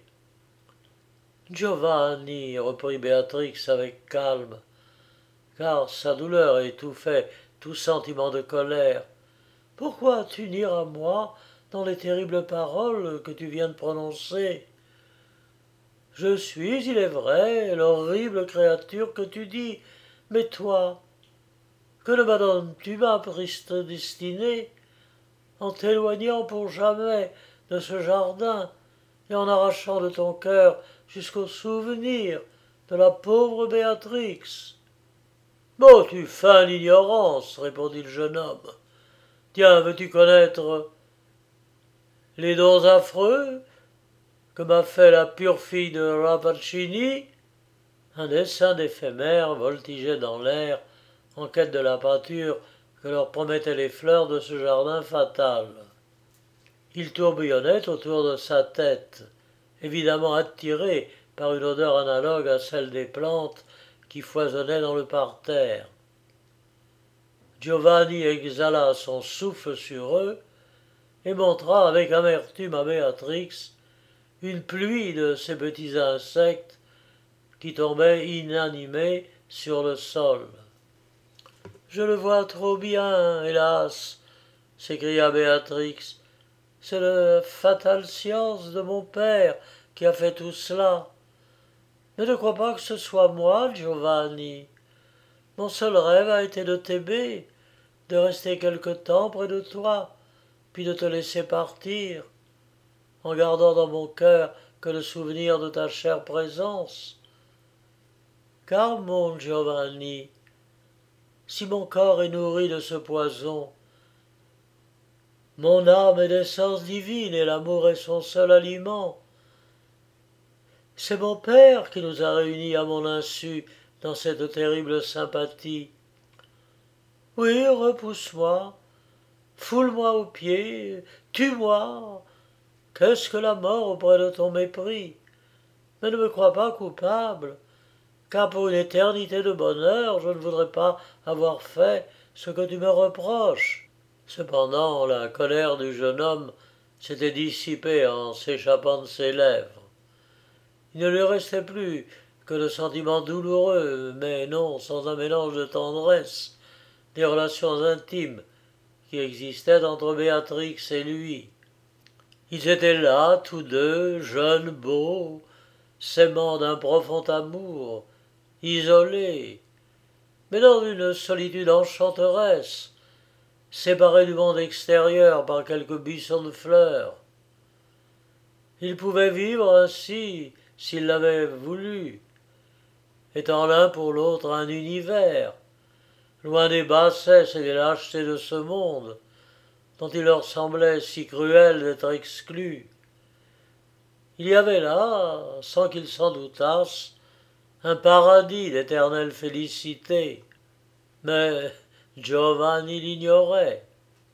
Giovanni, reprit Béatrix avec calme, car sa douleur étouffait tout sentiment de colère. Pourquoi t'unir à moi dans les terribles paroles que tu viens de prononcer? Je suis, il est vrai, l'horrible créature que tu dis, mais toi, que ne m'abandonnes-tu ma triste destinée, en t'éloignant pour jamais de ce jardin et en arrachant de ton cœur jusqu'au souvenir de la pauvre Béatrix? Bon, tu feins l'ignorance, répondit le jeune homme. Tiens, veux-tu connaître les dons affreux que m'a fait la pure fille de Rappaccini? Un dessin d'éphémère voltigeait dans l'air en quête de la pâture que leur promettaient les fleurs de ce jardin fatal. Il tourbillonnait autour de sa tête, évidemment attiré par une odeur analogue à celle des plantes qui foisonnaient dans le parterre. Giovanni exhala son souffle sur eux et montra avec amertume à Béatrix une pluie de ces petits insectes qui tombaient inanimés sur le sol. Je le vois trop bien, hélas, s'écria Béatrix. C'est la fatale science de mon père qui a fait tout cela. Mais ne crois pas que ce soit moi, Giovanni. Mon seul rêve a été de t'aimer, de rester quelque temps près de toi, puis de te laisser partir, en gardant dans mon cœur que le souvenir de ta chère présence. Car, mon Giovanni, si mon corps est nourri de ce poison, mon âme est d'essence divine et l'amour est son seul aliment. C'est mon père qui nous a réunis à mon insu dans cette terrible sympathie. Oui, repousse-moi, foule-moi aux pieds, tue-moi. Qu'est-ce que la mort auprès de ton mépris? Mais ne me crois pas coupable, car pour une éternité de bonheur, je ne voudrais pas avoir fait ce que tu me reproches. Cependant, la colère du jeune homme s'était dissipée en s'échappant de ses lèvres. Il ne lui restait plus que le sentiment douloureux, mais non sans un mélange de tendresse, des relations intimes qui existaient entre Béatrix et lui. Ils étaient là, tous deux, jeunes, beaux, s'aimant d'un profond amour, isolés, mais dans une solitude enchanteresse, séparés du monde extérieur par quelques buissons de fleurs. Ils pouvaient vivre ainsi s'ils l'avaient voulu, étant l'un pour l'autre un univers, loin des bassesses et des lâchetés de ce monde, dont il leur semblait si cruel d'être exclus. Il y avait là, sans qu'ils s'en doutassent, un paradis d'éternelle félicité. Mais Giovanni l'ignorait.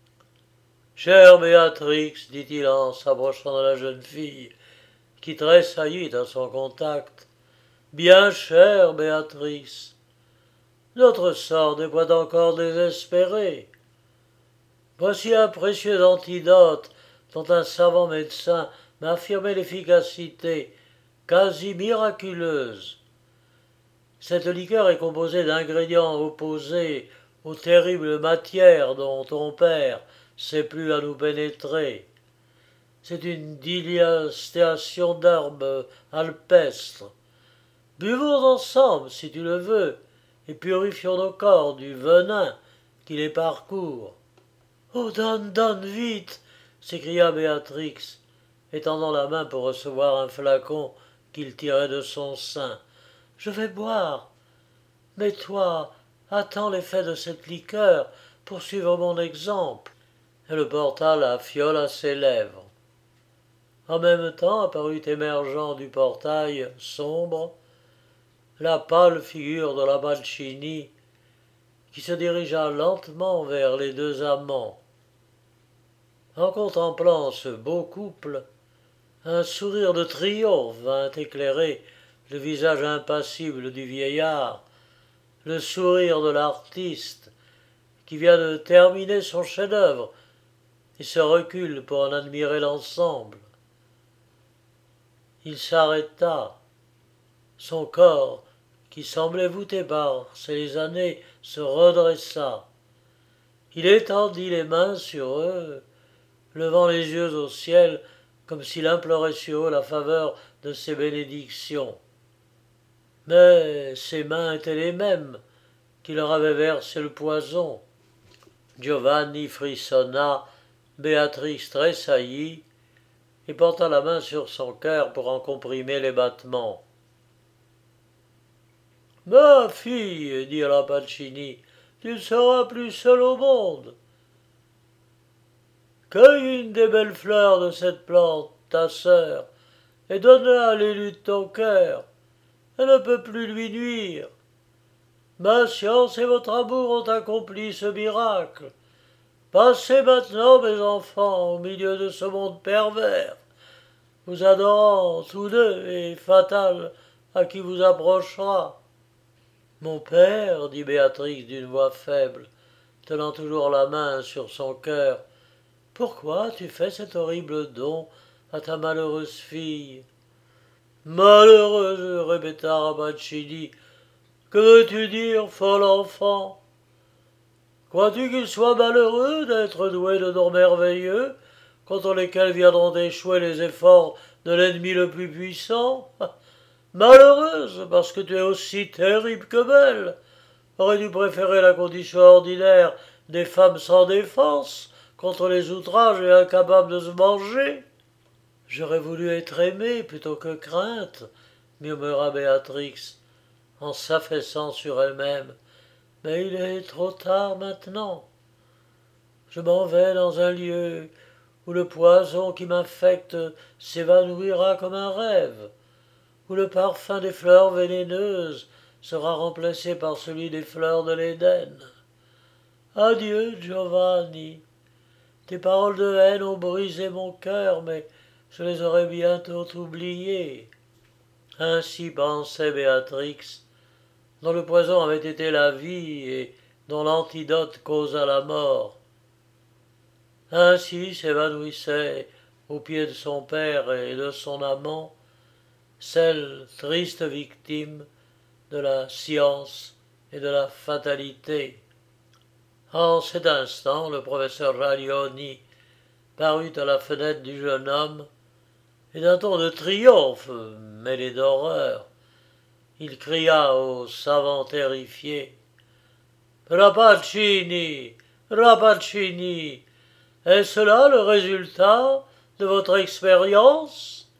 Chère Béatrix, dit-il en s'approchant de la jeune fille, qui tressaillit à son contact, bien chère Béatrix, notre sort n'est pas encore désespéré. Voici un précieux antidote dont un savant médecin m'a affirmé l'efficacité quasi miraculeuse. Cette liqueur est composée d'ingrédients opposés aux terribles matières dont ton père s'est plu à nous pénétrer. C'est une dilastation d'herbes alpestres. Buvons ensemble, si tu le veux, et purifions nos corps du venin qui les parcourt. Oh, donne vite, s'écria Béatrix, étendant la main pour recevoir un flacon qu'il tirait de son sein. Je vais boire. Mais toi, attends l'effet de cette liqueur pour suivre mon exemple. Elle porta la fiole à ses lèvres. En même temps apparut émergeant du portail sombre la pâle figure de la Mancini qui se dirigea lentement vers les deux amants. En contemplant ce beau couple, un sourire de triomphe vint éclairer le visage impassible du vieillard, le sourire de l'artiste qui vient de terminer son chef-d'œuvre et se recule pour en admirer l'ensemble. Il s'arrêta, son corps, qui semblait voûté par ces années, se redressa. Il étendit les mains sur eux, levant les yeux au ciel comme s'il implorait sur eux la faveur de ses bénédictions. Mais ses mains étaient les mêmes qui leur avaient versé le poison. Giovanni frissonna, Béatrix tressaillit et porta la main sur son cœur pour en comprimer les battements. « Ma fille, dit la Mancini, tu ne seras plus seule au monde. Cueille une des belles fleurs de cette plante, ta sœur, et donne-la à l'élu de ton cœur. Elle ne peut plus lui nuire. Ma science et votre amour ont accompli ce miracle. Passez maintenant, mes enfants, au milieu de ce monde pervers, vous adorant tous deux et fatal à qui vous approchera. Mon père, dit Béatrix d'une voix faible, tenant toujours la main sur son cœur, pourquoi tu fais cet horrible don à ta malheureuse fille? Malheureuse, répéta Mancini, que veux-tu dire, folle enfant? Crois-tu qu'il soit malheureux d'être doué de dons merveilleux, contre lesquels viendront échouer les efforts de l'ennemi le plus puissant? Malheureuse, parce que tu es aussi terrible que belle. Aurais-tu préféré la condition ordinaire des femmes sans défense, contre les outrages et incapables de se manger. J'aurais voulu être aimée plutôt que crainte, murmura Béatrix, en s'affaissant sur elle-même. Mais il est trop tard maintenant. Je m'en vais dans un lieu où le poison qui m'infecte s'évanouira comme un rêve, où le parfum des fleurs vénéneuses sera remplacé par celui des fleurs de l'Éden. Adieu, Giovanni. Tes paroles de haine ont brisé mon cœur, mais je les aurai bientôt oubliées. Ainsi pensait Béatrix, dont le poison avait été la vie et dont l'antidote causa la mort. Ainsi s'évanouissait, aux pieds de son père et de son amant, celle triste victime de la science et de la fatalité. En cet instant, le professeur Raglioni parut à la fenêtre du jeune homme, et d'un ton de triomphe mêlé d'horreur, il cria au savant terrifié: Rappaccini, Rappaccini, est-ce là le résultat de votre expérience?